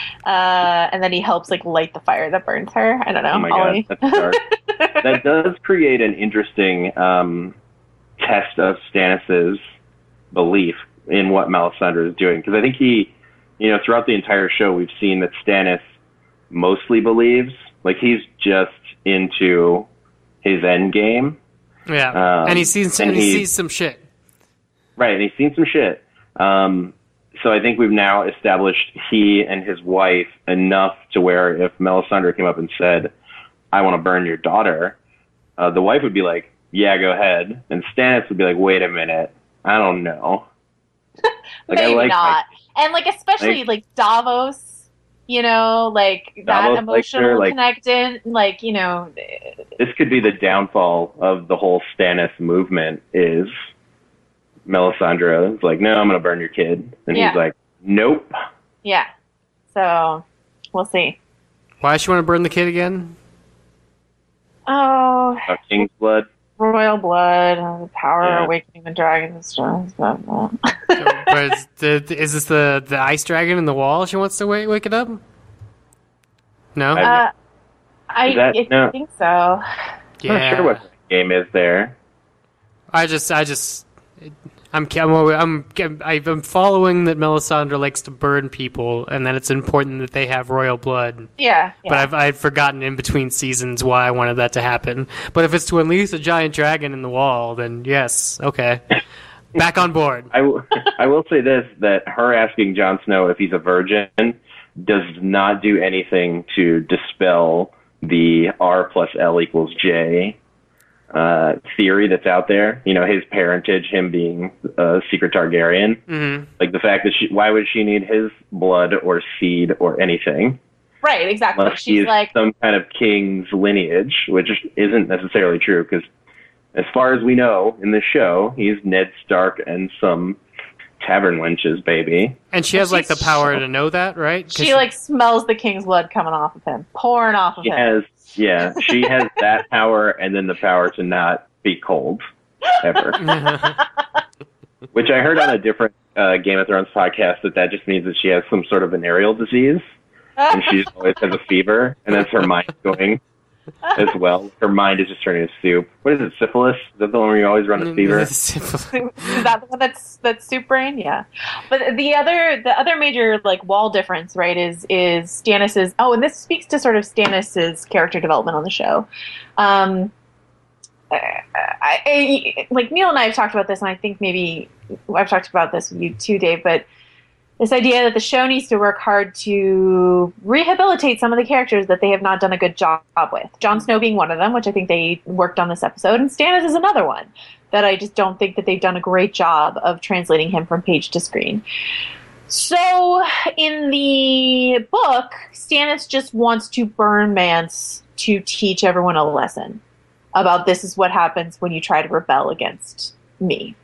D: and then he helps like light the fire that burns her. I don't know.
E: Oh my
D: Ollie.
E: god, that's dark. That does create an interesting um, test of Stannis's belief in what Melisandre is doing, because I think he, you know, throughout the entire show, we've seen that Stannis mostly believes, like he's just into his end game.
B: Yeah.
E: Um,
B: and he sees
E: and
B: and he
E: he-
B: sees some shit.
E: right, and he's seen some shit. Um, so I think we've now established he and his wife enough to where if Melisandre came up and said, I want to burn your daughter, uh, the wife would be like, yeah, go ahead. And Stannis would be like, wait a minute, I don't know. Like,
D: Maybe
E: I like
D: not.
E: my,
D: And like especially
E: like,
D: like Davos, you know, like that
E: Davos
D: emotional
E: her, like-
D: connection, like, you know,
E: this could be the downfall of the whole Stannis movement is Melisandre is like, no, I'm going to burn your kid. And
D: Yeah.
E: he's like, nope.
D: yeah. So we'll see.
B: Why does she want to burn the kid again?
D: Oh,
E: Uh, King's blood.
D: royal blood, uh, power
E: Yeah.
D: awakening the dragons. Stuff, blah, blah.
B: But is, the, is this the, the ice dragon in the wall she wants to wake, wake it up? No?
E: I-
D: Uh, I,
E: Is that-
D: I
E: no.
D: think so.
E: I'm
B: yeah.
E: not sure what the game is there.
B: I just, I just, I'm, I'm, I'm, I'm following that Melisandre likes to burn people, and that it's important that they have royal blood.
D: Yeah. yeah.
B: But I've, I've forgotten in between seasons why I wanted that to happen. But if it's to unleash a giant dragon in the wall, then yes, okay, back on board.
E: I, w- I will say this, that her asking Jon Snow if he's a virgin does not do anything to dispel the R plus L equals J uh, theory that's out there. You know, his parentage, him being a secret Targaryen.
B: Mm-hmm.
E: Like the fact that she, why would she need his blood or seed or anything?
D: right, exactly.
E: Unless he
D: She's
E: is
D: like,
E: some kind of king's lineage, which isn't necessarily true because as far as we know in this show, he's Ned Stark and some tavern wench's baby.
B: And she has like the
D: She's-
B: power to know that, right? 'Cause
D: she like smells the king's blood coming off of him, pouring off of
E: She
D: him.
E: has, yeah, she has that power and then the power to not be cold ever. Which I heard on a different uh, Game of Thrones podcast that that just means that she has some sort of venereal disease and she just always has a fever and that's her mind going as well. Her mind is just turning to soup. What is it, syphilis? Is that the one where you always run a fever?
D: Is that the one that's that's soup brain? Yeah. But the other the other major like wall difference, right, is is Stannis's oh, and this speaks to sort of Stannis's character development on the show. Um I, I, like Neil and I have talked about this, and I think maybe I've talked about this with you too, Dave, but this idea that the show needs to work hard to rehabilitate some of the characters that they have not done a good job with. Jon Snow being one of them, which I think they worked on this episode, and Stannis is another one that I just don't think that they've done a great job of translating him from page to screen. So in the book, Stannis just wants to burn Mance to teach everyone a lesson about this is what happens when you try to rebel against me.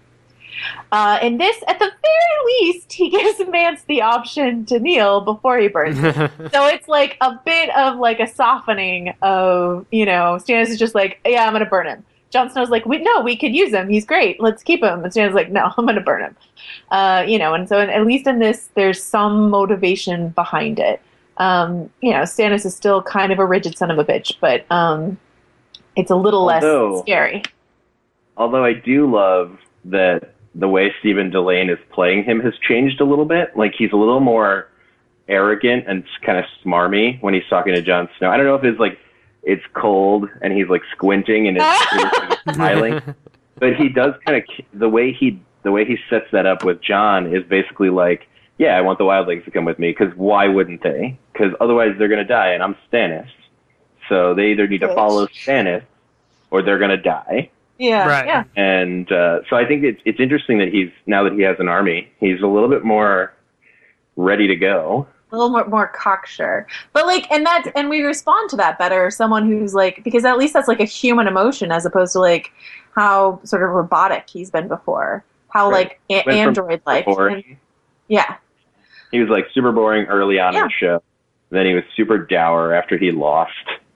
D: Uh, and this, at the very least, he gives Mance the option to kneel before he burns him. So it's like a bit of like a softening of, you know, Stannis is just like, yeah, I'm going to burn him. Jon Snow's like, we, no, we could use him. He's great. Let's keep him. And Stannis is like, no, I'm going to burn him. Uh, you know, and so at least in this, there's some motivation behind it. Um, you know, Stannis is still kind of a rigid son of a bitch, but um, it's a little
E: Although-
D: less scary.
E: Although I do love that the way Stephen Delane is playing him has changed a little bit. Like he's a little more arrogant and kind of smarmy when he's talking to Jon Snow. I don't know if it's like it's cold and he's like squinting and it's smiling, but he does kind of the way he the way he sets that up with Jon is basically like, yeah, I want the Wildlings to come with me because why wouldn't they? Because otherwise they're gonna die and I'm Stannis, so they either need to follow Stannis or they're gonna die.
D: Yeah,
B: Right.
D: yeah.
E: And uh, so I think it's it's interesting that he's now that he has an army, he's a little bit more ready to go.
D: A little more, more cocksure. But like, and that, and we respond to that better. Someone who's like, because at least that's like a human emotion as opposed to like how sort of robotic he's been before. How
E: Right.
D: like a-
E: Went from
D: android like.
E: boring.
D: Yeah.
E: He was like super boring early on in
D: Yeah.
E: the show. Then he was super dour after he lost.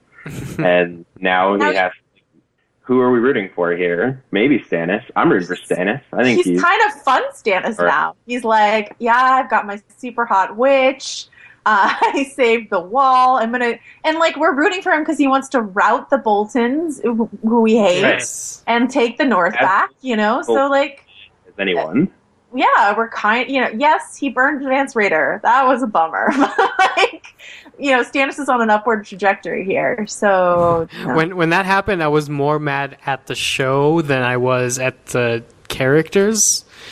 E: And now
D: Now
E: he
D: he-
E: has, who are we rooting for here? Maybe Stannis. I'm rooting for Stannis. I think
D: He's,
E: he's,
D: kind of fun Stannis
E: Or-
D: now. He's like, yeah, I've got my super hot witch. Uh, I saved the wall. I'm gonna, and like we're rooting for him because he wants to rout the Boltons, who, who we hate,
B: Yes.
D: and take the North
E: As-
D: back. You know, so like.
E: as anyone.
D: Yeah, we're kind. You know, yes, he burned Vance Raider. That was a bummer. Like, you know, Stannis is on an upward trajectory here. So you know.
B: When when that happened, I was more mad at the show than I was at the characters.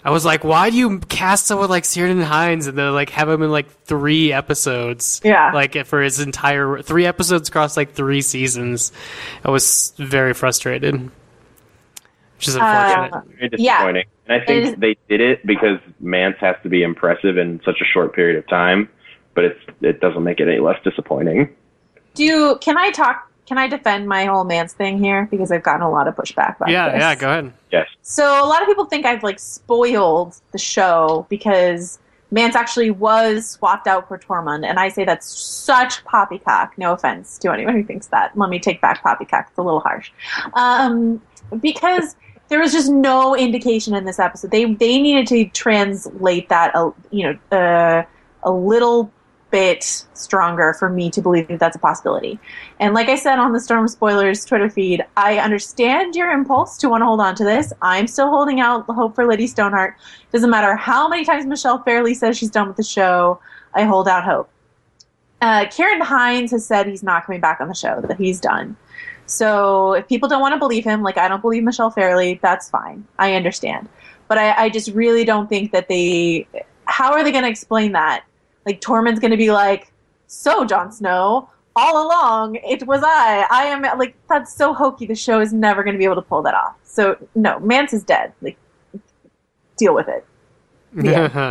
B: I was like, why do you cast someone like Sheridan Hines and then like have him in like three episodes?
D: Yeah.
B: Like for his entire three episodes across like three seasons. I was very frustrated. Which is unfortunate.
D: Uh,
E: Very
D: Yeah.
E: disappointing. And I think
D: It is-
E: they did it because Mance has to be impressive in such a short period of time, but it's it doesn't make it any less disappointing.
D: Do can I talk? Can I defend my whole Mance thing here because I've gotten a lot of pushback about
B: Yeah,
D: this.
B: yeah, go ahead.
E: Yes.
D: So a lot of people think I've like spoiled the show because Mance actually was swapped out for Tormund, and I say that's such poppycock. No offense to anyone who thinks that. Let me take back poppycock. It's a little harsh, um, because there was just no indication in this episode. They they needed to translate that, a you know, uh, a little bit stronger for me to believe that that's a possibility. And like I said on the Storm Spoilers Twitter feed, I understand your impulse to want to hold on to this. I'm still holding out the hope for Lady Stoneheart. Doesn't matter how many times Michelle Fairley says she's done with the show, I hold out hope. Uh, Kieran Hines has said he's not coming back on the show, that he's done. So if people don't want to believe him, like I don't believe Michelle Fairley, that's fine. I understand. But I, I just really don't think that they... How are they going to explain that? Like, Tormund's going to be like, so, Jon Snow, all along, it was I. I am, like, that's so hokey. The show is never going to be able to pull that off. So, no, Mance is dead. Like, deal with it. Yeah.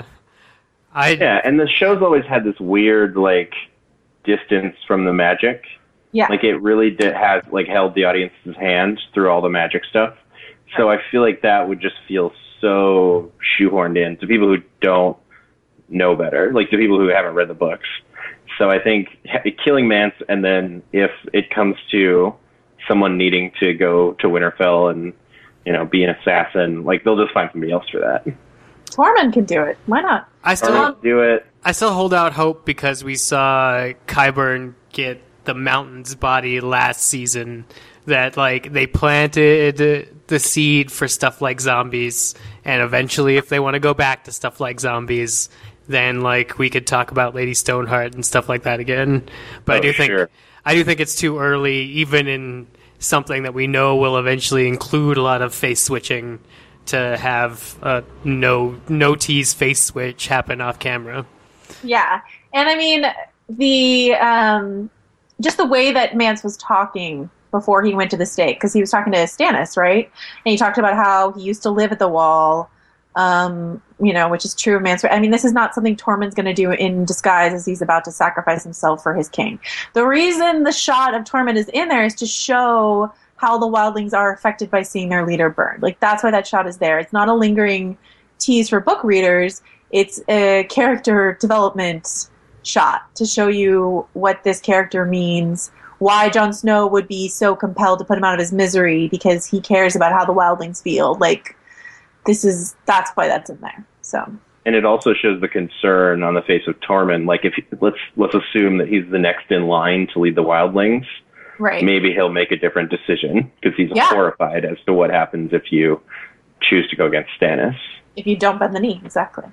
B: I
E: Yeah, and the show's always had this weird, like, distance from the magic.
D: Yeah.
E: Like, it really did, has, like, held the audience's hand through all the magic stuff. So I feel like that would just feel so shoehorned in to people who don't know better, like to people who haven't read the books. So I think killing Mance, and then if it comes to someone needing to go to Winterfell and, you know, be an assassin, like they'll just find somebody else for that.
D: Tormund can do it. Why not?
B: I still
E: Or do it.
B: I still hold out hope because we saw Qyburn get the Mountain's body last season. That like they planted the seed for stuff like zombies, and eventually, if they want to go back to stuff like zombies, then like we could talk about Lady Stoneheart and stuff like that again. But
E: Oh,
B: I do think
E: sure.
B: I do think it's too early, even in something that we know will eventually include a lot of face switching, to have a no no tease face switch happen off camera.
D: Yeah. And I mean, the, um, just the way that Mance was talking before he went to the stake, because he was talking to Stannis, right? And he talked about how he used to live at the Wall, um, you know, which is true of Mance. I mean, this is not something Tormund's going to do in disguise as he's about to sacrifice himself for his king. The reason the shot of Tormund is in there is to show how the wildlings are affected by seeing their leader burned. Like, that's why that shot is there. It's not a lingering tease for book readers. It's a character development shot to show you what this character means, why Jon Snow would be so compelled to put him out of his misery because he cares about how the wildlings feel. Like, this is, that's why that's in there. So.
E: And it also shows the concern on the face of Tormund. Like, if he, let's let's assume that he's the next in line to lead the wildlings.
D: Right.
E: Maybe he'll make a different decision because he's
D: Yeah.
E: horrified as to what happens if you choose to go against Stannis.
D: If you don't bend the knee, exactly.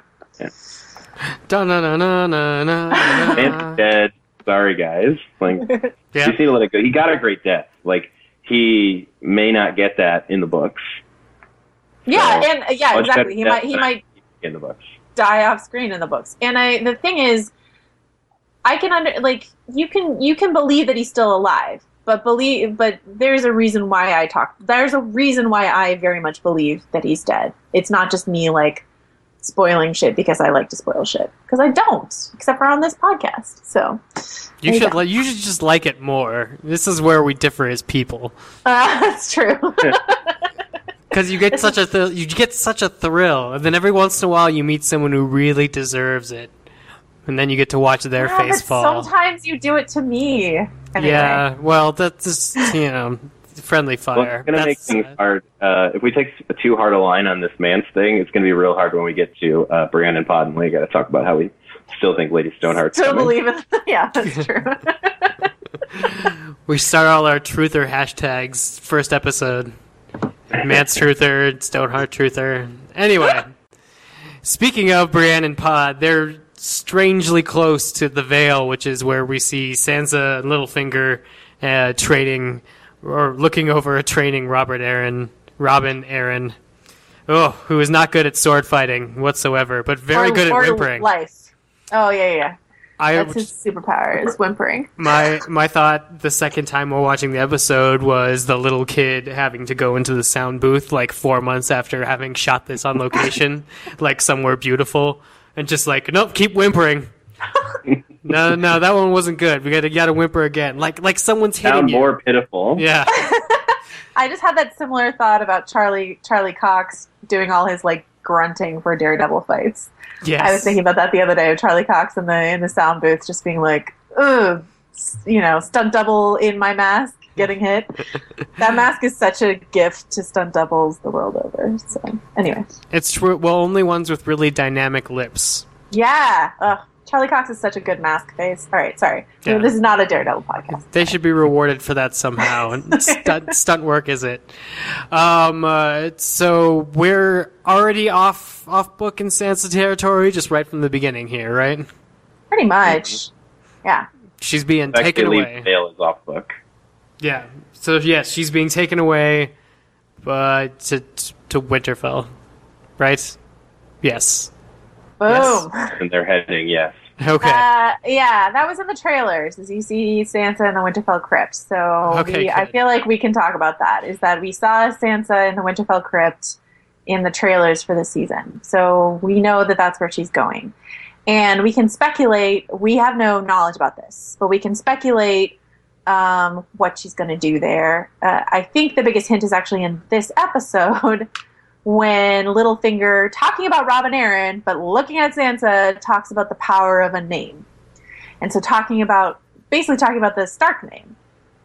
B: Da na na na na na.
E: Mance's dead. Sorry, guys. Like,
B: Yeah.
E: you just need to let it go. He got a great death. Like, he may not get that in the books.
D: Yeah,
E: So,
D: and uh, yeah,
E: much
D: exactly. He
E: better
D: might
E: death
D: he
E: than
D: might
E: in the books.
D: die off screen in the books. And I the thing is, I can under like you can you can believe that he's still alive, but believe but there's a reason why I talk. There's a reason why I very much believe that he's dead. It's not just me like spoiling shit because I like to spoil shit, because I don't, except for on this podcast. So
B: You
D: there
B: should
D: go.
B: li- you should just like it more. This is where we differ as people.
D: Uh, that's true.
B: Because you get such a th- you get such a thrill, and then every once in a while you meet someone who really deserves it, and then you get to watch their
D: Yeah,
B: face
D: but
B: fall.
D: sometimes you do it to me. Anyway.
B: Yeah, well, that's just, you know, friendly
E: Well,
B: fire.
E: it's going to make
B: That's,
E: things
B: uh,
E: hard. Uh, if we take too hard a line on this Mance thing, it's going to be real hard when we get to uh, Brienne and Pod, and we got to talk about how we still think Lady Stoneheart's
D: Still
E: coming.
D: believe in yeah, that's true.
B: we start all our truther hashtags first episode. Mance truther, Stoneheart truther. Anyway, speaking of Brienne and Pod, they're strangely close to the Vale, which is where we see Sansa and Littlefinger uh, trading or looking over a training Robert Aaron, Robin Aaron. Oh, who is not good at sword fighting whatsoever, but very
D: or,
B: good at
D: or
B: whimpering.
D: Life. Oh yeah, yeah. yeah.
B: I,
D: That's his superpower, is whimpering.
B: My my thought the second time while watching the episode was the little kid having to go into the sound booth like four months after having shot this on location, like somewhere beautiful, and just like, nope, keep whimpering. no, no, that one wasn't good. We gotta gotta whimper again, like like someone's hitting
E: Sound
B: you.
E: more pitiful.
B: Yeah.
D: I just had that similar thought about Charlie Charlie Cox doing all his like grunting for Daredevil fights.
B: Yes.
D: I was thinking about that the other day of Charlie Cox in the in the sound booth just being like, ugh, you know, stunt double in my mask getting hit. That mask is such a gift to stunt doubles the world over. So anyway.
B: It's true. Well, only ones with really dynamic lips.
D: Yeah. Ugh. Charlie Cox is such a good mask face. All right, sorry.
B: Yeah.
D: This is not a Daredevil podcast.
B: They should be rewarded for that somehow. And stunt, stunt work is it? Um, uh, so we're already off off book in Sansa territory, just right from the beginning here, right?
D: Pretty much. Yeah.
B: She's being taken
E: Actually,
B: away.
E: Vale is off book.
B: Yeah. So yes, she's being taken away, uh, to to Winterfell, right? Yes.
D: Boom.
B: Yes.
E: And they're heading, yes.
B: Okay.
D: Uh, yeah, that was in the trailers, as you see Sansa in the Winterfell Crypt. So
B: Okay,
D: we, I
B: good.
D: feel like we can talk about that, is that we saw Sansa in the Winterfell Crypt in the trailers for the season. So we know that that's where she's going. And we can speculate, we have no knowledge about this, but we can speculate um, what she's going to do there. Uh, I think the biggest hint is actually in this episode when Littlefinger, talking about Robin Arryn, but looking at Sansa, talks about the power of a name. And so talking about, basically talking about the Stark name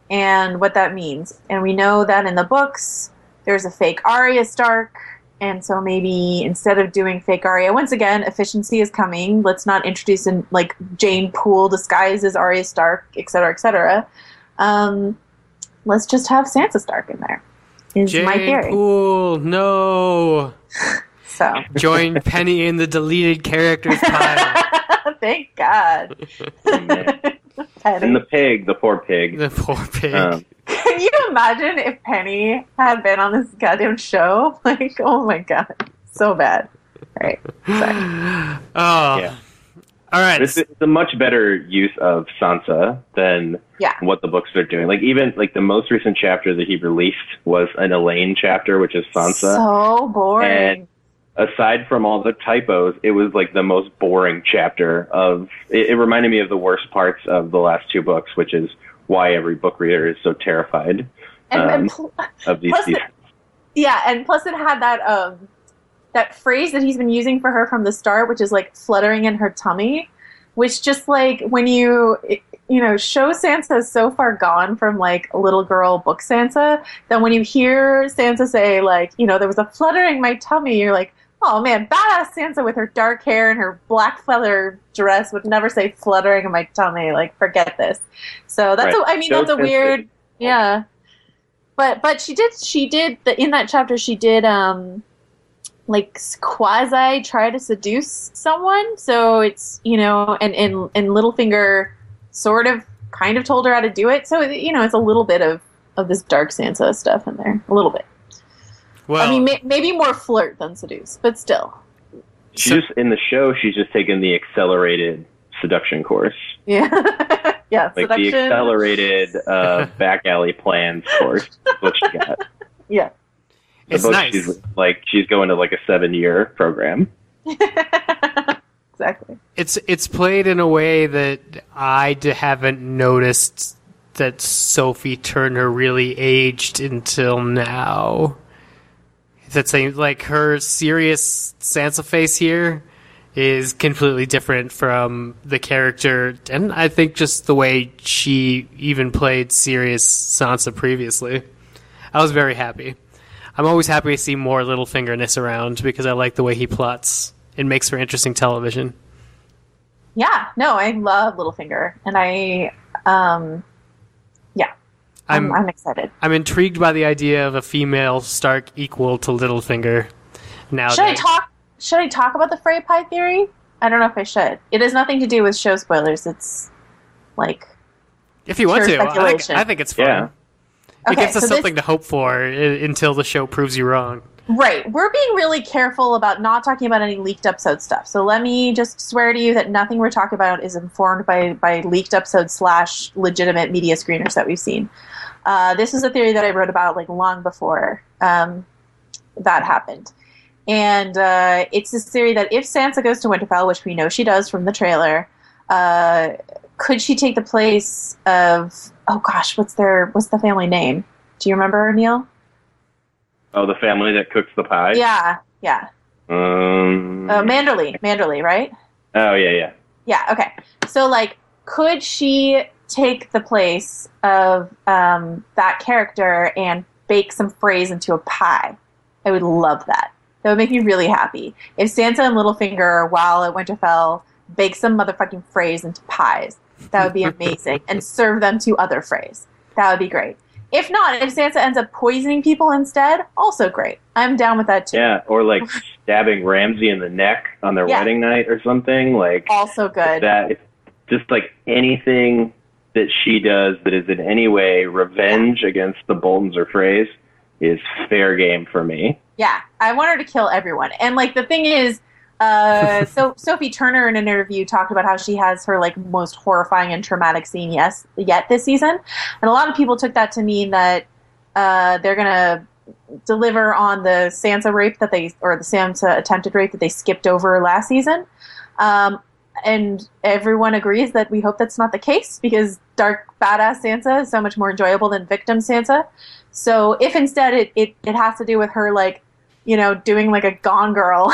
D: and what that means. And we know that in the books, there's a fake Arya Stark, and so maybe instead of doing fake Arya, once again, efficiency is coming. Let's not introduce in like Jane Poole disguised as Arya Stark, et cetera, et cetera. Um, let's just have Sansa Stark in there. Is
B: Jane
D: my theory.
B: Poole, no.
D: So
B: Join Penny in the deleted characters pile.
D: thank God.
E: Man.
D: Penny.
E: And the pig, the poor pig.
B: The poor pig.
E: Um,
D: Can you imagine if Penny had been on this goddamn show? Like, oh my God, so bad. All right, sorry.
B: oh.
E: yeah.
B: All right.
E: It's, it's a much better use of Sansa than
D: Yeah.
E: what the books are doing. Like even like the most recent chapter that he released was an Elaine chapter, which is Sansa.
D: So boring.
E: And aside from all the typos, it was like the most boring chapter of. It, it reminded me of the worst parts of the last two books, which is why every book reader is so terrified
D: and,
E: um,
D: and pl-
E: of these.
D: plus
E: these
D: it, yeah, and plus it had that um that phrase that he's been using for her from the start, which is like fluttering in her tummy, which just like when you it, you know show Sansa is so far gone from like a little girl book Sansa that when you hear Sansa say like you know there was a fluttering in my tummy, you're like, oh man, badass Sansa with her dark hair and her black feather dress would never say fluttering in my tummy. Like, forget this. So that's
E: Right.
D: a, I mean
E: So
D: that's a weird
E: sensitive.
D: yeah. But but she did she did the, in that chapter she did um like quasi try to seduce someone. So it's you know and and and Littlefinger sort of kind of told her how to do it. So you know it's a little bit of of this dark Sansa stuff in there, a little bit.
B: well,
D: I mean, may, maybe more flirt than seduce, but still.
E: She's just in the show. She's just taken the accelerated seduction course,
D: Yeah. yeah.
E: like the
D: seduction.
E: accelerated uh, back alley plans course. That's what she got.
D: Yeah.
E: The
B: it's
E: book,
B: nice.
E: She's like she's going to like a seven year program.
D: Exactly.
B: It's it's played in a way that I d- haven't noticed that Sophie Turner really aged until now. That seems like her serious Sansa face here is completely different from the character, and I think just the way she even played serious Sansa previously. I was very happy. I'm always happy to see more Littlefingerness around because I like the way he plots. It makes for interesting television.
D: Yeah. No, I love Littlefinger, and I, um, yeah, I'm,
B: I'm
D: I'm excited.
B: I'm intrigued by the idea of a female Stark equal to Littlefinger. Now,
D: Should I
B: that-
D: talk? Should I talk about the Frey pie theory? I don't know if I should. It has nothing to do with show spoilers. It's like
B: if you want
D: pure
B: to, I think,
D: speculation.
B: I think it's fun.
E: Yeah.
B: It
D: Okay,
B: gives us
D: so this-
B: something to hope for I- until the show proves you wrong.
D: Right. We're being really careful about not talking about any leaked episode stuff. So let me just swear to you that nothing we're talking about is informed by, by leaked episodes slash legitimate media screeners that we've seen. Uh, this is a theory that I wrote about like long before um, that happened. And uh, it's this theory that if Sansa goes to Winterfell, which we know she does from the trailer, uh, could she take the place of, oh gosh, what's their, what's the family name? Do you remember, Neil?
E: Oh, the family that cooks the pie?
D: Yeah, yeah.
E: Um,
D: Uh, Manderly, Manderly, right?
E: oh, yeah, yeah.
D: Yeah, okay. So, like, could she take the place of um, that character and bake some phrase into a pie? I would love that. That would make me really happy. If Sansa and Littlefinger, while at Winterfell, bake some motherfucking phrase into pies, that would be amazing. And serve them to other phrase. That would be great. If not, if Sansa ends up poisoning people instead, also great. I'm down with that too.
E: Yeah, or like stabbing Ramsay in the neck on their
D: Yeah.
E: wedding night or something. Like
D: Also good.
E: that. It's just like anything that she does that is in any way revenge against the Boltons or Freys is fair game for me.
D: Yeah, I want her to kill everyone. And like the thing is, uh, so Sophie Turner in an interview talked about how she has her like most horrifying and traumatic scene yes yet this season, and a lot of people took that to mean that uh, they're gonna deliver on the Sansa rape that they or the Sansa attempted rape that they skipped over last season. Um, and everyone agrees that we hope that's not the case because dark badass Sansa is so much more enjoyable than victim Sansa. So if instead it, it, it has to do with her like, you know, doing like a Gone Girl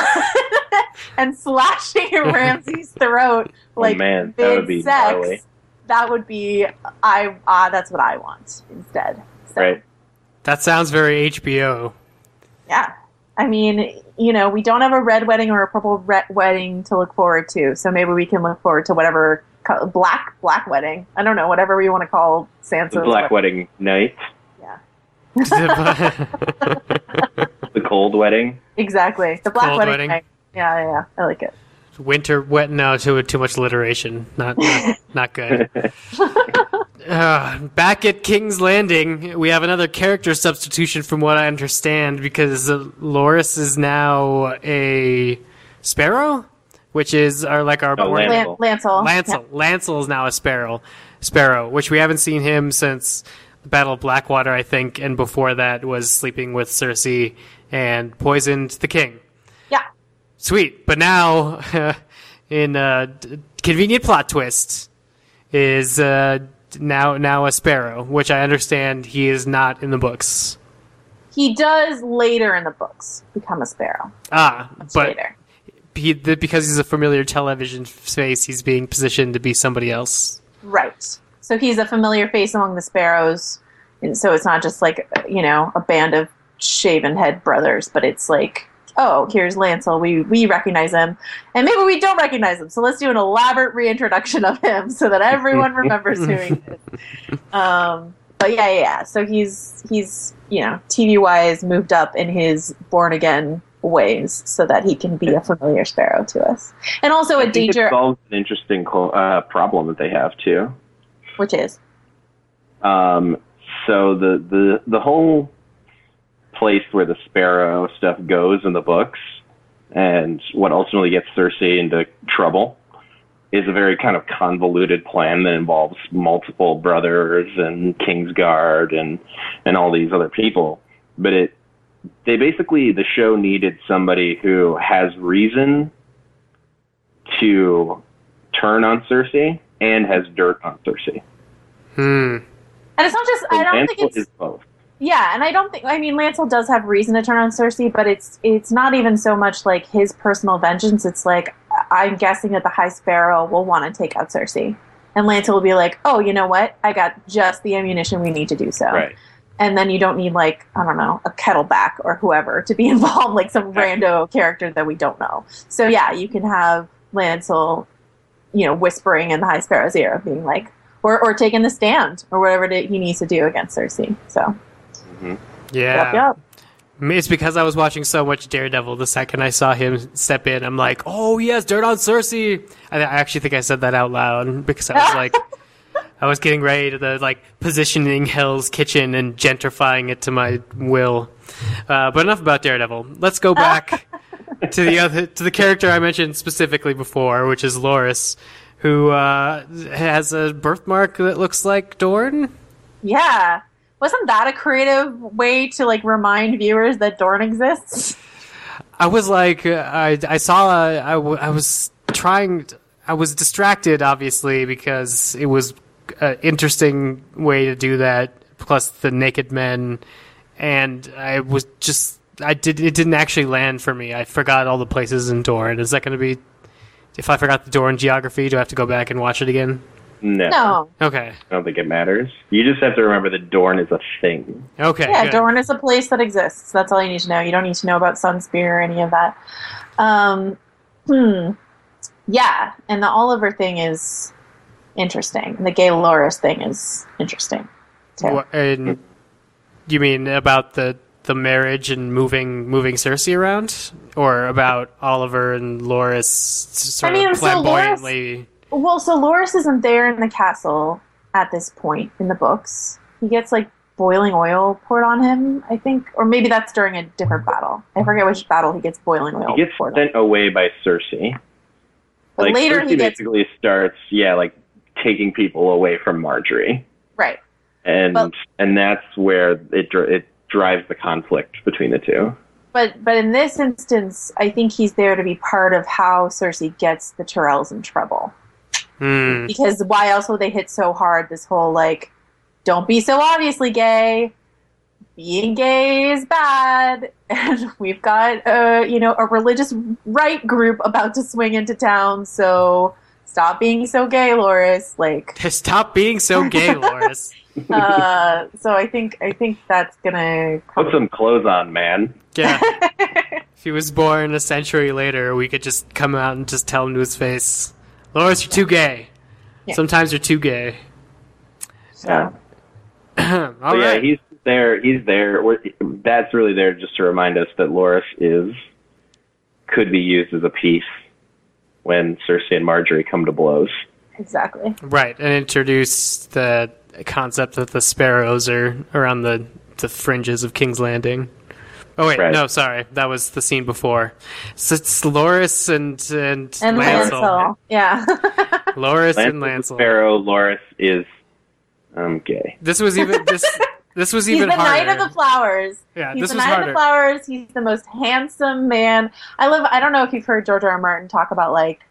D: and slashing Ramsay's throat like
E: oh man, that would be
D: sex,
E: gnarly.
D: that would be I uh, that's what I want instead. So,
E: Right.
B: That sounds very H B O.
D: yeah. I mean, you know, we don't have a red wedding or a purple red wedding to look forward to, so maybe we can look forward to whatever co- black black wedding. I don't know, whatever we want to call Sansa's
E: The Black Wedding Night.
D: Yeah,
E: The Cold Wedding.
D: exactly. The black
B: Cold
D: wedding.
B: wedding.
D: night. Yeah, yeah, yeah. I like it.
B: Winter wet no too too much alliteration. Not not, not good. Uh, back at King's Landing, we have another character substitution from what I understand because uh, Loras is now a sparrow, which is our like our
E: Oh,
B: born-
E: Lancel.
D: Lan- Lancel.
B: Lancel. Lancel is now a sparrow, sparrow, which we haven't seen him since the Battle of Blackwater, I think, and before that was sleeping with Cersei and poisoned the king.
D: Yeah.
B: Sweet, but now in a d- convenient plot twist is uh, now now a sparrow, which I understand he is not in the books.
D: He does later in the books become a sparrow.
B: Ah, but
D: later.
B: he, the, because he's a familiar television face, he's being positioned to be somebody else.
D: Right. So he's a familiar face among the sparrows, and so it's not just like, you know, a band of shaven head brothers, but it's like, oh, here's Lancel, we we recognize him, and maybe we don't recognize him, so let's do an elaborate reintroduction of him so that everyone remembers who he is. Um, but yeah, yeah, yeah, so he's, he's you know, T V-wise moved up in his born-again ways so that he can be a familiar sparrow to us. And also
E: I
D: a
E: think
D: danger,
E: it solves an interesting co- uh, problem that they have too.
D: which is,
E: Um, so the, the the whole place where the sparrow stuff goes in the books and what ultimately gets Cersei into trouble is a very kind of convoluted plan that involves multiple brothers and Kingsguard and and all these other people. But it they basically the show needed somebody who has reason to turn on Cersei and has dirt on Cersei.
B: Hmm.
D: and it's not just, I don't think
E: Lancel
D: it's,
E: is both.
D: yeah, and I don't think, I mean, Lancel does have reason to turn on Cersei, but it's it's not even so much like his personal vengeance. It's like, I'm guessing that the High Sparrow will want to take out Cersei. And Lancel will be like, oh, you know what? I got just the ammunition we need to do so.
E: Right.
D: And then you don't need, like, I don't know, a Kettleback or whoever to be involved, like some rando character that we don't know. So, yeah, you can have Lancel, you know, whispering in the High Sparrow's ear, being like, or, or taking the stand, or whatever it, he needs to do against Cersei. So,
B: Yeah.
D: yup, yup.
B: It's because I was watching so much Daredevil. The second I saw him step in, I'm like, "Oh yes, dirt on Cersei." I, I actually think I said that out loud because I was like, I I was getting ready to the, like, positioning Hell's Kitchen and gentrifying it to my will. Uh, but enough about Daredevil. Let's go back to the other to the character I mentioned specifically before, which is Loris, who uh, has a birthmark that looks like Dorn.
D: Yeah. Wasn't that a creative way to, like, remind viewers that Dorn exists?
B: I was like, uh, I, I saw, uh, I, w- I was trying, to, I was distracted, obviously, because it was an interesting way to do that, plus the naked men, and I was just, I did, it didn't actually land for me. I forgot all the places in Dorn. Is that going to be, if I forgot the Dorn geography, do I have to go back and watch it again?
E: No.
D: No.
B: Okay.
E: I don't think it matters. You just have to remember that Dorn is a thing.
B: Okay.
D: Yeah,
B: good.
D: Dorn is a place that exists. That's all you need to know. You don't need to know about Sunspear or any of that. Um, hmm. Yeah, and the Oliver thing is interesting. And the gay Loris thing is interesting, too.
B: What, and you mean about the the marriage and moving moving Cersei around, or about Oliver and Loris sort
D: I mean,
B: of
D: so Loris-
B: flamboyantly?
D: Well, so Loris isn't there in the castle at this point in the books. He gets, like, boiling oil poured on him, I think. Or maybe that's during a different battle. I forget which battle he gets boiling oil
E: He gets
D: poured on.
E: sent away by Cersei.
D: But
E: like,
D: later
E: Cersei
D: he gets...
E: basically starts, yeah, like, taking people away from Marjorie.
D: Right.
E: And
D: But-
E: and that's where it dr- it drives the conflict between the two.
D: But but in this instance, I think he's there to be part of how Cersei gets the Tyrells in trouble.
B: Hmm.
D: Because why else would they hit so hard this whole, like, don't be so obviously gay. Being gay is bad. And we've got, uh, you know, a religious right group about to swing into town, so stop being so gay, Loris. Like,
B: Stop being so gay, Loris.
D: uh, so I think I think that's gonna
E: Put some clothes on, man.
B: Yeah. If he was born a century later, we could just come out and just tell him to his face, Loris, you're too gay.
D: Yeah.
B: Sometimes you're too gay.
D: so.
B: All
E: So
B: right.
E: yeah, he's there. He's there. We're, that's really there just to remind us that Loris is could be used as a piece when Cersei and Marjorie come to blows.
D: Exactly.
B: Right, and introduce the concept that the sparrows are around the, the fringes of King's Landing. Oh wait,
E: Right.
B: no, sorry, that was the scene before. So it's Loris and and,
D: And
B: Lancel.
D: Lancel. Yeah.
B: Loris and
E: Lancel is
B: Lancel.
E: Sparrow. Loris is um, gay.
B: This was even this. This was
D: He's
B: even
D: the
B: harder.
D: Knight of the Flowers.
B: Yeah,
D: He's
B: this
D: the
B: was
D: Knight
B: harder.
D: of the Flowers. He's the most handsome man. I love. I don't know if you've heard George R. R. Martin talk about, like,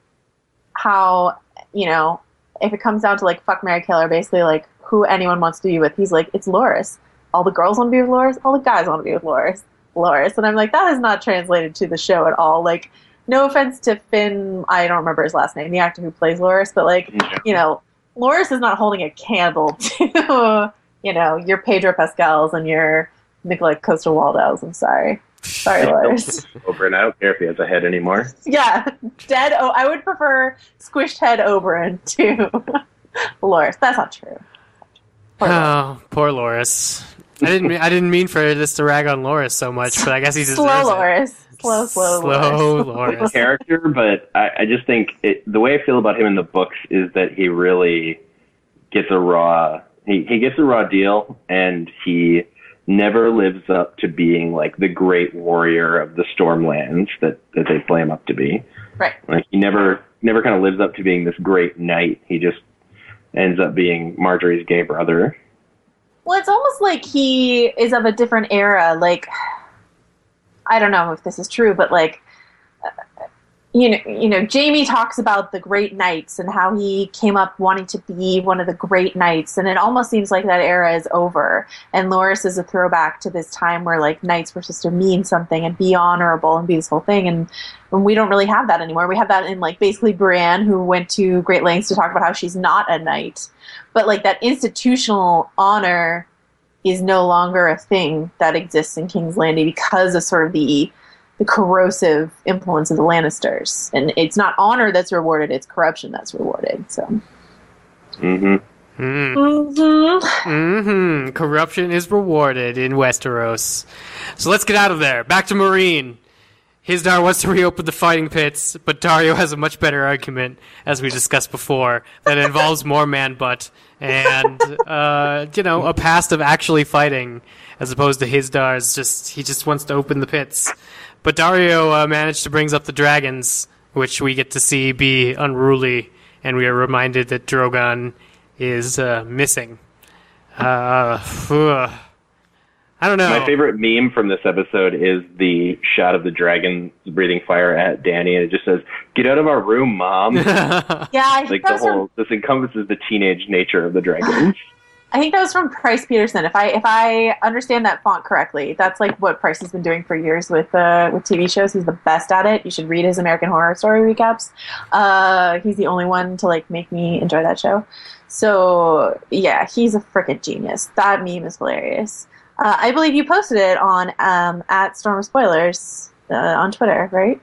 D: how, you know, if it comes down to, like, fuck, marry, kill, or basically, like, who anyone wants to be with, he's like, it's Loris. All the girls want to be with Loris. All the guys want to be with Loris. Loris. And I'm like, that is not translated to the show at all. Like, no offense to Finn, I don't remember his last name, the actor who plays Loris, but, like,
E: Yeah.
D: you know, Loris is not holding a candle to, you know, your Pedro Pascals and your Nicolai Costa-Waldos. I'm sorry. Sorry, Loris.
E: Over and I don't care if he has a head anymore.
D: Yeah, dead. Oh, I would prefer squished head Oberyn to Loris. That's not true. Poor Loris.
B: Oh, poor Loris. I didn't. Mean, I didn't mean for this to rag on Loris so much, but I guess he deserves
D: Slow
B: it.
D: Loris. Slow, slow,
B: Slow
D: Loris.
B: Loris.
E: Character, but I, I just think it, the way I feel about him in the books is that he really gets a raw. He he gets a raw deal, and he never lives up to being like the great warrior of the Stormlands that, that they play him up to be.
D: Right.
E: Like he never never kind of lives up to being this great knight. He just ends up being Marjorie's gay brother.
D: Well, it's almost like he is of a different era. Like, I don't know if this is true, but like, uh, you know, you know, Jamie talks about the great knights and how he came up wanting to be one of the great knights, and it almost seems like that era is over. And Loris is a throwback to this time where like knights were supposed to mean something and be honorable and be this whole thing, and, and we don't really have that anymore. We have that in like basically Brienne, who went to great lengths to talk about how she's not a knight, but like that institutional honor is no longer a thing that exists in King's Landing because of sort of the the corrosive influence of the Lannisters. And it's not honor that's rewarded, it's corruption that's rewarded. So
E: Mm-hmm.
B: Mm.
D: mm-hmm.
B: Mm-hmm. Corruption is rewarded in Westeros. So let's get out of there. Back to Marine. Hizdar wants to reopen the fighting pits, but Dario has a much better argument, as we discussed before, that involves more man butt and, uh, you know, a past of actually fighting, as opposed to Hizdar's just, he just wants to open the pits. But Dario uh, managed to bring up the dragons, which we get to see be unruly, and we are reminded that Drogon is uh, missing. Uh, I don't know.
E: My favorite meme from this episode is the shot of the dragon breathing fire at Dany, and it just says, "Get out of our room, Mom."
D: Yeah, I think
E: like the
D: those
E: whole
D: are-
E: this encompasses the teenage nature of the dragons.
D: I think that was from Price Peterson. If I if I understand that font correctly, that's like what Price has been doing for years with uh, with T V shows. He's the best at it. You should read his American Horror Story recaps. Uh, he's the only one to like make me enjoy that show. So yeah, he's a freaking genius. That meme is hilarious. Uh, I believe you posted it on um, at Storm of Spoilers uh, on Twitter, right?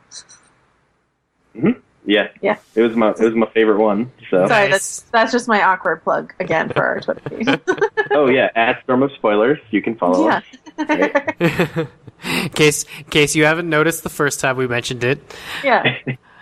E: Mm-hmm. Yeah,
D: Yeah.
E: It was my it was my favorite one. So
D: Sorry,
B: Nice.
D: that's that's just my awkward plug again for our Twitter feed.
E: oh yeah, at Storm of Spoilers, you can follow
D: Yeah.
E: us. Right?
B: in case, in case you haven't noticed the first time we mentioned it.
D: Yeah.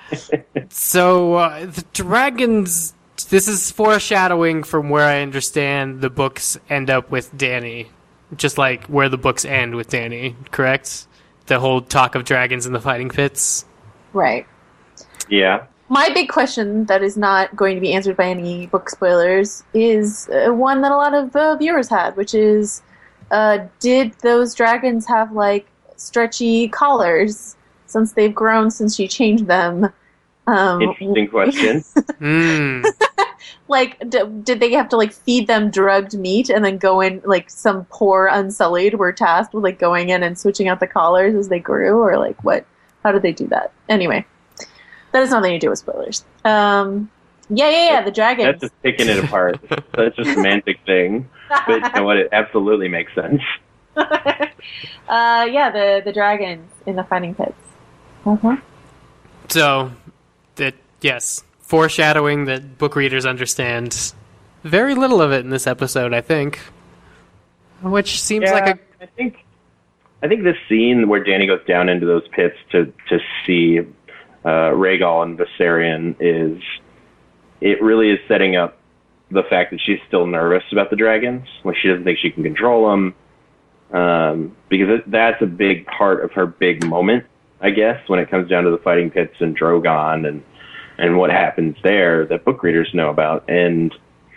B: So, uh, the dragons, this is foreshadowing from where I understand the books end up with Dany. Just like where the books end with Dany, correct? The whole talk of dragons in the fighting pits.
D: Right.
E: Yeah.
D: My big question that is not going to be answered by any book spoilers is uh, one that a lot of uh, viewers had, which is, uh, did those dragons have, like, stretchy collars since they've grown since she changed them? Um,
E: Interesting question.
B: Mm.
D: like, d- did they have to, like, feed them drugged meat and then go in, like, some poor Unsullied were tasked with, like, going in and switching out the collars as they grew? Or, like, what? How did they do that? Anyway. That has nothing to do with spoilers. Um, yeah, yeah, yeah, the dragons.
E: That's just picking it apart. That's just a semantic thing. But you know what? It absolutely makes sense.
D: uh, yeah, the, the dragons in the fighting pits. Uh-huh.
B: So, that, yes, foreshadowing that book readers understand very little of it in this episode, I think. Which seems
E: Yeah,
B: like a...
E: I think I think this scene where Dany goes down into those pits to to see uh, Rhaegal and Viserion is it really is setting up the fact that she's still nervous about the dragons, like she doesn't think she can control them, um, because it, that's a big part of her big moment, I guess, when it comes down to the fighting pits and Drogon and and what happens there that book readers know about, and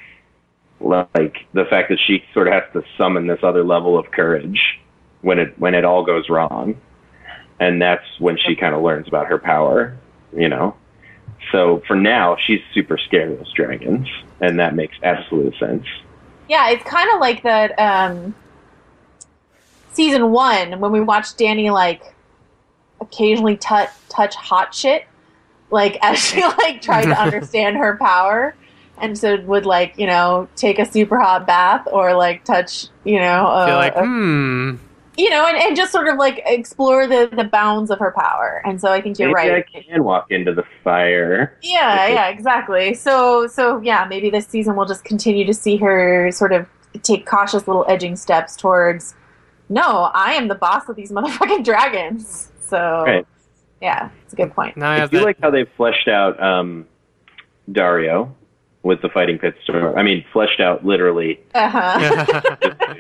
E: like the fact that she sort of has to summon this other level of courage when it when it all goes wrong, and that's when she kind of learns about her power, you know. So for now, she's super scared of those dragons, and that makes absolute sense.
D: Yeah, it's kind of like that um, season one when we watched Dany like occasionally touch touch hot shit, like as she like tried to understand her power, and so would like you know take a super hot bath or like touch you know uh,
B: feel like,
D: a-
B: hmm...
D: you know and, and just sort of like explore the the bounds of her power. And so I think you're
E: Maybe
D: right.
E: I can walk into the fire.
D: Yeah, yeah, exactly. So, so yeah, maybe this season we'll just continue to see her sort of take cautious little edging steps towards, no, I am the boss of these motherfucking dragons. So,
E: Right.
D: yeah, it's a good point.
B: Now I
E: I
B: have
E: feel
B: that...
E: like how they fleshed out um, Dario with the fighting pit story. I mean, fleshed out literally.
D: Uh-huh.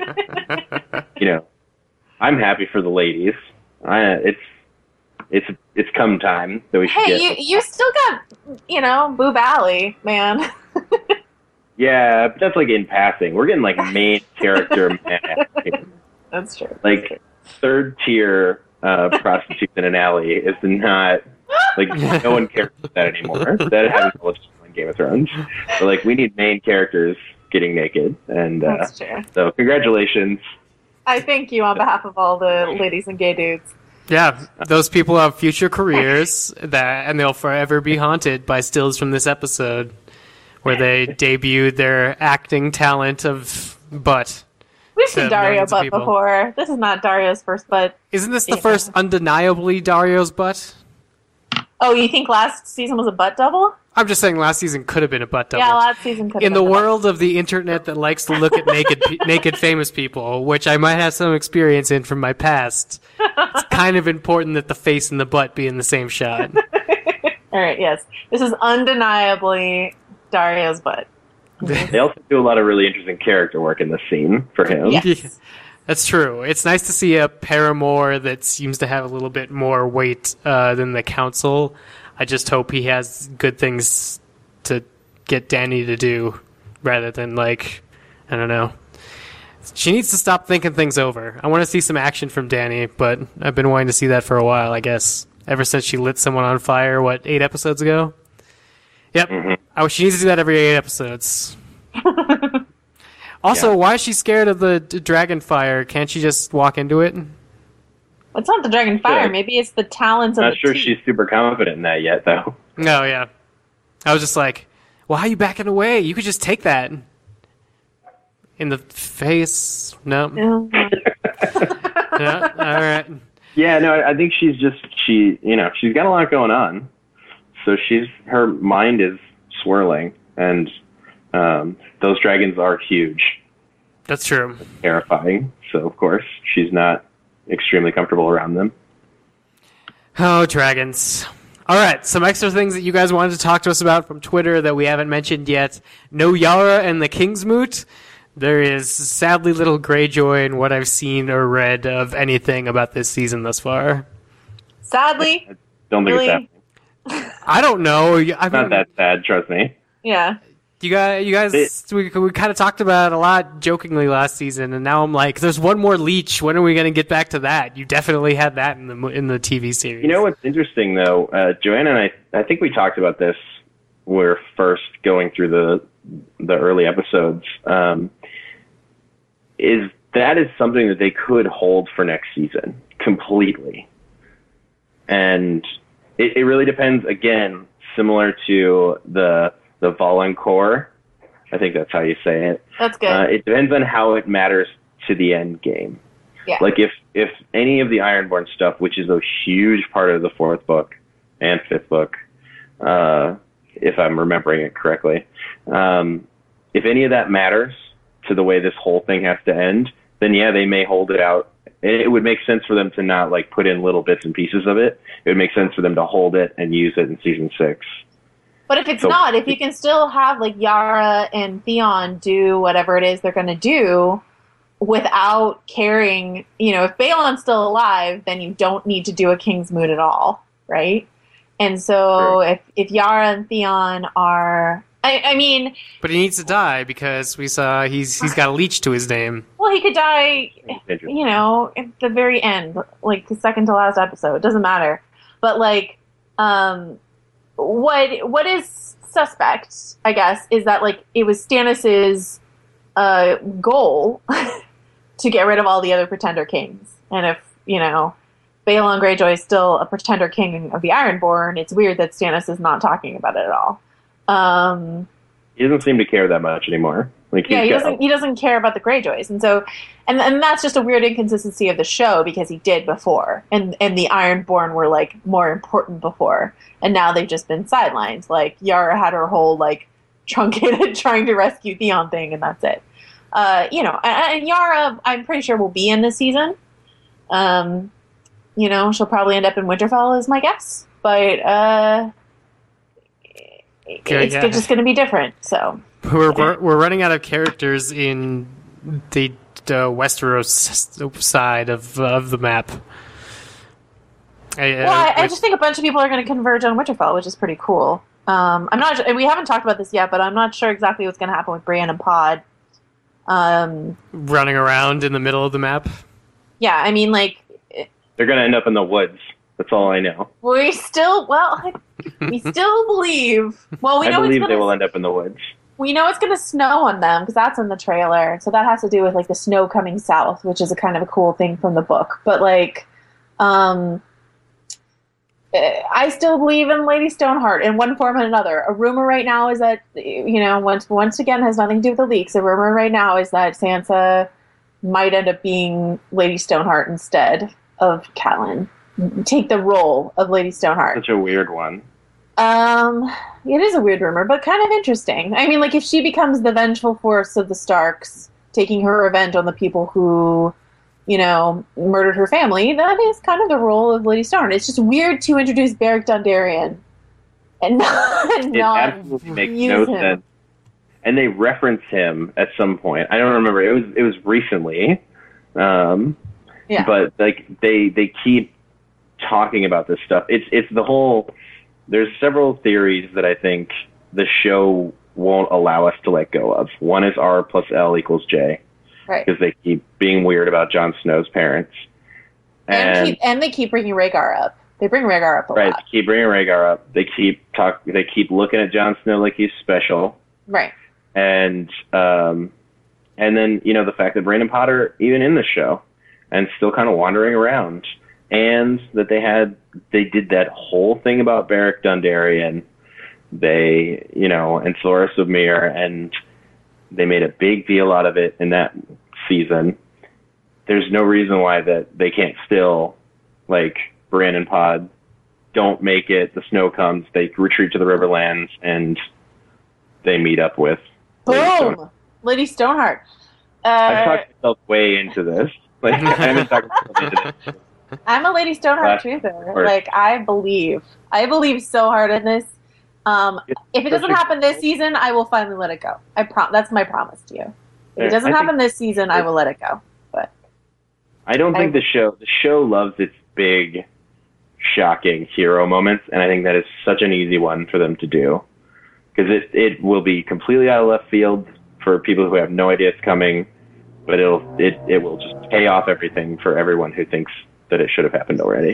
E: You know, I'm happy for the ladies. I, it's it's it's come time that we should
D: Hey,
E: get.
D: you you still got, you know, Boob Alley, man.
E: Yeah, but that's like in passing. We're getting like main character man here.
D: That's true.
E: Like third tier uh, prostitutes in an alley is not like no one cares about that anymore. That happens all the time in Game of Thrones. But like we need main characters getting naked, and uh,
D: That's true.
E: so congratulations.
D: I thank you on behalf of all the ladies and gay dudes.
B: Yeah, those people have future careers, that, and they'll forever be haunted by stills from this episode, where they debuted their acting talent of butt.
D: We've
B: To
D: seen Dario
B: millions of
D: butt
B: people.
D: before. This is not Dario's first butt.
B: Isn't this the
D: Yeah.
B: first undeniably Dario's butt?
D: Oh, you think last season was a butt double?
B: I'm just saying last season could have been a butt double.
D: Yeah, last season could have
B: In
D: been
B: the
D: the
B: world of the internet that likes to look at naked pe- naked famous people, which I might have some experience in from my past, it's kind of important that the face and the butt be in the same shot.
D: All right, yes. This is undeniably Dario's butt.
E: They also do a lot of really interesting character work in this scene for him.
D: Yes.
B: That's true. It's nice to see a paramour that seems to have a little bit more weight uh, than the council. I just hope he has good things to get Dany to do rather than, like, I don't know. She needs to stop thinking things over. I want to see some action from Dany, but I've been wanting to see that for a while, I guess. Ever since she lit someone on fire, what, eight episodes ago? Yep. Mm-hmm. Oh, she needs to do that every eight episodes. Also, yeah. Why is she scared of the d- dragon fire? Can't she just walk into it?
D: It's not the dragon fire. Sure. Maybe it's the talents of
E: Not
D: the
E: sure
D: teeth.
E: she's super confident in that yet, though.
B: No, yeah. I was just like, well, how are you backing away? You could just take that. In the face? No. No. No? All right.
E: Yeah, no, I think she's just, she, you know, she's got a lot going on. So she's, her mind is swirling, and um, those dragons are huge.
B: That's true.
E: Terrifying. So, of course, she's not extremely comfortable around them.
B: Oh, dragons. All right, some extra things that you guys wanted to talk to us about from Twitter that we haven't mentioned yet. No Yara and the Kingsmoot. There is sadly little Greyjoy in what I've seen or read of anything about this season thus far.
D: Sadly?
E: I don't think
D: really?
E: it's happening.
B: I don't know. I
E: It's
B: mean,
E: not that sad, trust me.
D: Yeah.
B: You guys, you guys,
E: It,
B: we, we kind of talked about it a lot jokingly last season, and now I'm like, there's one more leech. When are we going to get back to that? You definitely had that in the in the T V series.
E: You know what's interesting, though? Uh, Joanna and I, I think we talked about this when we were first going through the the early episodes, um, is that is something that they could hold for next season completely. And it, it really depends, again, similar to the the Valancourt. I think that's how you say it.
D: That's good.
E: Uh, it depends on how it matters to the end game.
D: Yeah.
E: Like if, if any of the Ironborn stuff, which is a huge part of the fourth book and fifth book, uh, if I'm remembering it correctly, um, if any of that matters to the way this whole thing has to end, then yeah, they may hold it out. It would make sense for them to not like put in little bits and pieces of it. It would make sense for them to hold it and use it in season six.
D: But if it's
E: So-
D: not, if you can still have like Yara and Theon do whatever it is they're going to do without caring, you know, if Balon's still alive, then you don't need to do a Kingsmoot at all, right? And so
E: Sure.
D: if if Yara and Theon are, I, I mean,
B: But he needs to die because we saw he's he's got a leech to his name.
D: well, he could die,
E: Interesting.
D: you know, at the very end, like the second to last episode. It doesn't matter. But like, um, what what is suspect, I guess, is that like it was Stannis's uh, goal to get rid of all the other pretender kings, and if you know Balon Greyjoy is still a pretender king of the Ironborn, it's weird that Stannis is not talking about it at all. Um,
E: He doesn't seem to care that much anymore. Like
D: yeah,
E: he's
D: he
E: got-
D: doesn't. He doesn't care about the Greyjoys, and so, and and that's just a weird inconsistency of the show because he did before, and and the Ironborn were like more important before, and now they've just been sidelined. Like Yara had her whole like truncated trying to rescue Theon thing, and that's it. Uh, you know, and, and Yara, I'm pretty sure will be in this season. Um, you know, she'll probably end up in Winterfell, is my guess, but uh, it's
B: yeah.
D: just going to be different. So.
B: We're we're, we're running out of characters in the, the Westeros side of of the map. I,
D: Well, I, I
B: which-
D: just think a bunch of people are going to converge on Winterfell, which is pretty cool. Um, I'm not. We haven't talked about this yet, but I'm not sure exactly what's going to happen with Brienne and Pod. Um,
B: running around in the middle of the map.
D: yeah, I mean, like
E: They're going to end up in the woods. That's all I know.
D: we still, well, we still believe. Well, we
E: I
D: know it's
E: believe
D: gonna,
E: they will end up in the woods.
D: we know it's going to snow on them because that's in the trailer. So that has to do with like the snow coming south, which is a kind of a cool thing from the book. But like, um, I still believe in Lady Stoneheart in one form and another. A rumor right now is that, you know, once once again has nothing to do with the leaks. A rumor right now is that Sansa might end up being Lady Stoneheart instead of Catelyn. Take the role of Lady Stoneheart.
E: Such a weird one.
D: Um, it is a weird rumor, but kind of interesting. I mean, like, if she becomes the vengeful force of the Starks, taking her revenge on the people who, you know, murdered her family, that is kind of the role of Lady Stoneheart. It's just weird to introduce Beric Dondarrion and not, and
E: It
D: not
E: absolutely makes
D: use
E: no
D: him.
E: sense. And they reference him at some point. I don't remember. It was it was recently, um,
D: Yeah.
E: but like they they keep talking about this stuff. It's it's the whole. There's several theories that I think the show won't allow us to let go of. One is R plus L equals J,
D: Right.
E: because they keep being weird about Jon Snow's parents,
D: And,
E: and
D: keep, and they keep bringing Rhaegar up. They bring Rhaegar up a
E: right,
D: lot.
E: they keep bringing Rhaegar up. They keep talk. They keep looking at Jon Snow like he's special.
D: Right.
E: And um, and then, you know, the fact that Brandon Potter even in the show and still kind of wandering around, and that they had they did that whole thing about Beric Dondarrion, they you know, and Thoros of Myr, and they made a big deal out of it in that season. There's no reason why that they can't still, like, Brandon Pod don't make it, the snow comes, they retreat to the Riverlands, and they meet up with Lady
D: Boom!
E: Stoneheart.
D: Lady Stoneheart.
E: I've
D: Uh,
E: talked myself way into this. Like, I haven't talked myself into this.
D: I'm a Lady Stoneheart
E: Uh,
D: truther.
E: or-
D: Like, I believe. I believe so hard in this. Um, if it doesn't
E: such a-
D: happen this season, I will finally let it go. I prom- That's my promise to you. If
E: Yeah,
D: it doesn't
E: I think-
D: happen this season, I will let it go. But
E: I don't think
D: I-
E: the show the show loves its big, shocking hero moments, and I think that is such an easy one for them to do, because it it will be completely out of left field for people who have no idea it's coming, but it'll it it will just pay off everything for everyone who thinks that it should have happened already.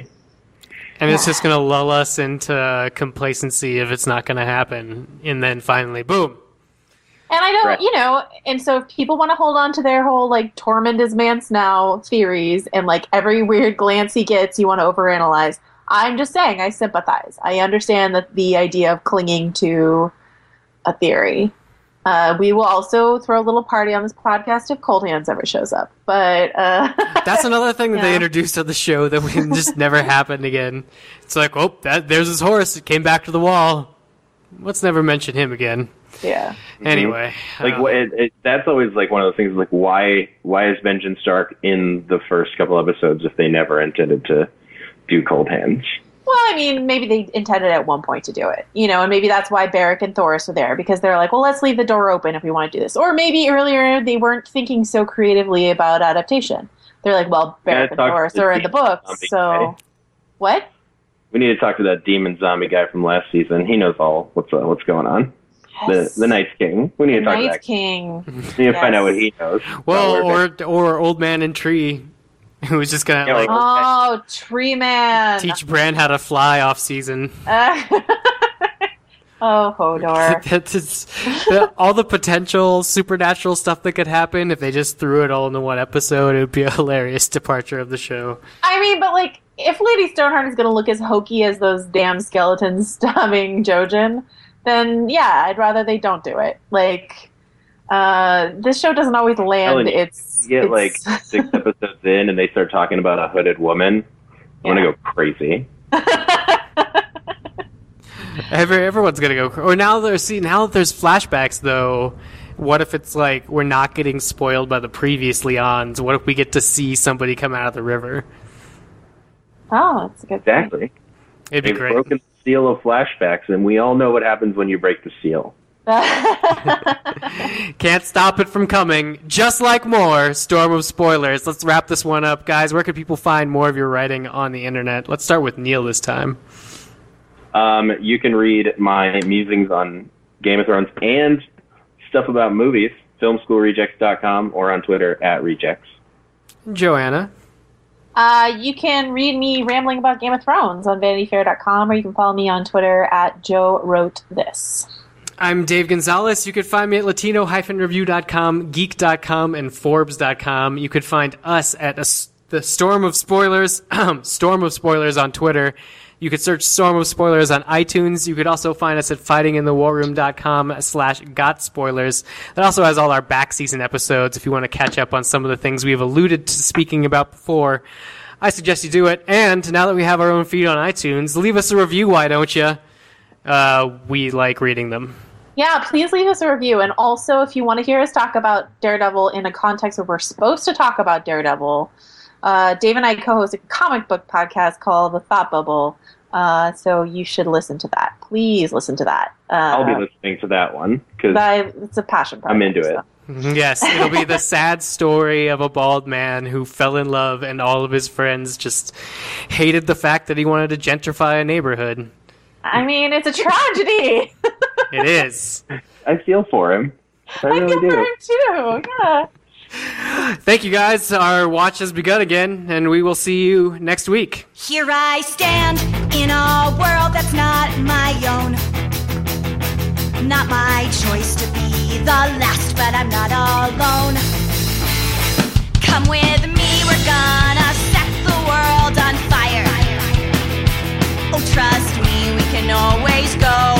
B: And it's just going to lull us into complacency if it's not going to happen. And then finally, boom.
D: And I don't,
E: Right.
D: you know, and so if people want to hold on to their whole, like, Tormund is Mance now theories, and, like, every weird glance he gets, you want to overanalyze, I'm just saying, I sympathize. I understand that the idea of clinging to a theory. Uh, we will also throw a little party on this podcast if Cold Hands ever shows up. But, uh...
B: That's another thing that they
D: Yeah.
B: introduced on the show that we just never happened again. It's like, oh, that, there's his horse. It came back to the wall. Let's never mention him again.
D: yeah.
B: Anyway.
E: Like
B: uh,
E: what it, it, that's always like one of those things. Like why why is Benjen Stark in the first couple episodes if they never intended to do Cold Hands?
D: Well, I mean, maybe they intended at one point to do it, you know, and maybe that's why Beric and Thoros are there, because they're like, well, let's leave the door open if we want to do this. Or maybe earlier they weren't thinking so creatively about adaptation. They're like, well, Beric and
E: talk to
D: Thoros
E: the
D: are in the
E: demon
D: books,
E: zombie
D: so...
E: guy.
D: What?
E: We need to talk to that demon zombie guy from last season. He knows all what's uh, what's going on.
D: Yes.
E: The the Night King. We need
D: The
E: to talk to
D: Night
E: that.
D: King.
E: We need to find out what he knows.
B: well,
E: about where
B: or or Old Man in Tree, who was just going to
E: Yeah,
B: like
E: or-
D: Oh, Tree Man.
B: teach Bran how to fly off season.
D: Uh, oh, Hodor.
B: That's it's, the, all the potential supernatural stuff that could happen if they just threw it all into one episode. It would be a hilarious departure of the show.
D: I mean, but like, if Lady Stoneheart is going to look as hokey as those damn skeletons stabbing Jojen, then yeah, I'd rather they don't do it. Like, uh, this show doesn't always land.
E: Telling you,
D: It's
E: you get
D: it's,
E: like six episodes in and they start talking about a hooded woman. I'm
D: Yeah.
E: gonna go crazy.
B: Every, everyone's gonna go. cr- Or now there's see now that there's flashbacks though. What if it's like we're not getting spoiled by the previous ons? What if we get to see somebody come out of the river?
D: oh, that's a good point.
E: Exactly.
B: It'd be
E: They've
B: great.
E: broken the seal of flashbacks, and we all know what happens when you break the seal.
B: Can't stop it from coming. Just like more Storm of Spoilers. Let's wrap this one up, guys. Where can people find more of your writing on the internet? Let's start with Neil this time.
E: Um, you can read my musings on Game of Thrones and stuff about movies, film school rejects dot com, or on Twitter at rejects.
B: Joanna.
D: Uh, you can read me rambling about Game of Thrones on vanity fair dot com, or you can follow me on Twitter at Joe Wrote This.
B: I'm Dave Gonzalez. You could find me at latino dash review dot com, geek dot com, and forbes dot com. You could find us at a, the Storm of Spoilers, Storm of Spoilers on Twitter. You could search Storm of Spoilers on iTunes. You could also find us at fighting in the war room dot com slash got spoilers. That also has all our back season episodes if you want to catch up on some of the things we've alluded to speaking about before. I suggest you do it. And now that we have our own feed on iTunes, leave us a review, why don't you? uh, we like reading them.
D: Yeah, please leave us a review. And also, if you want to hear us talk about Daredevil in a context where we're supposed to talk about Daredevil, uh, Dave and I co-host a comic book podcast called The Thought Bubble. Uh, so you should listen to that. Please listen to that. Uh,
E: I'll be listening to that one because
D: it's a passion project.
E: I'm into
D: so.
E: it.
B: Yes, it'll be the sad story of a bald man who fell in love and all of his friends just hated the fact that he wanted to gentrify a neighborhood.
D: I mean, it's a tragedy.
B: It is.
E: I feel for him. I really
D: I feel
E: do.
D: for him too. Yeah.
B: Thank you, guys. Our watch has begun again, and we will see you next week.
F: Here I stand in a world that's not my own. Not my choice to be the last, but I'm not alone. Come with me, we're gonna set the world on fire. Oh, trust me, we can always go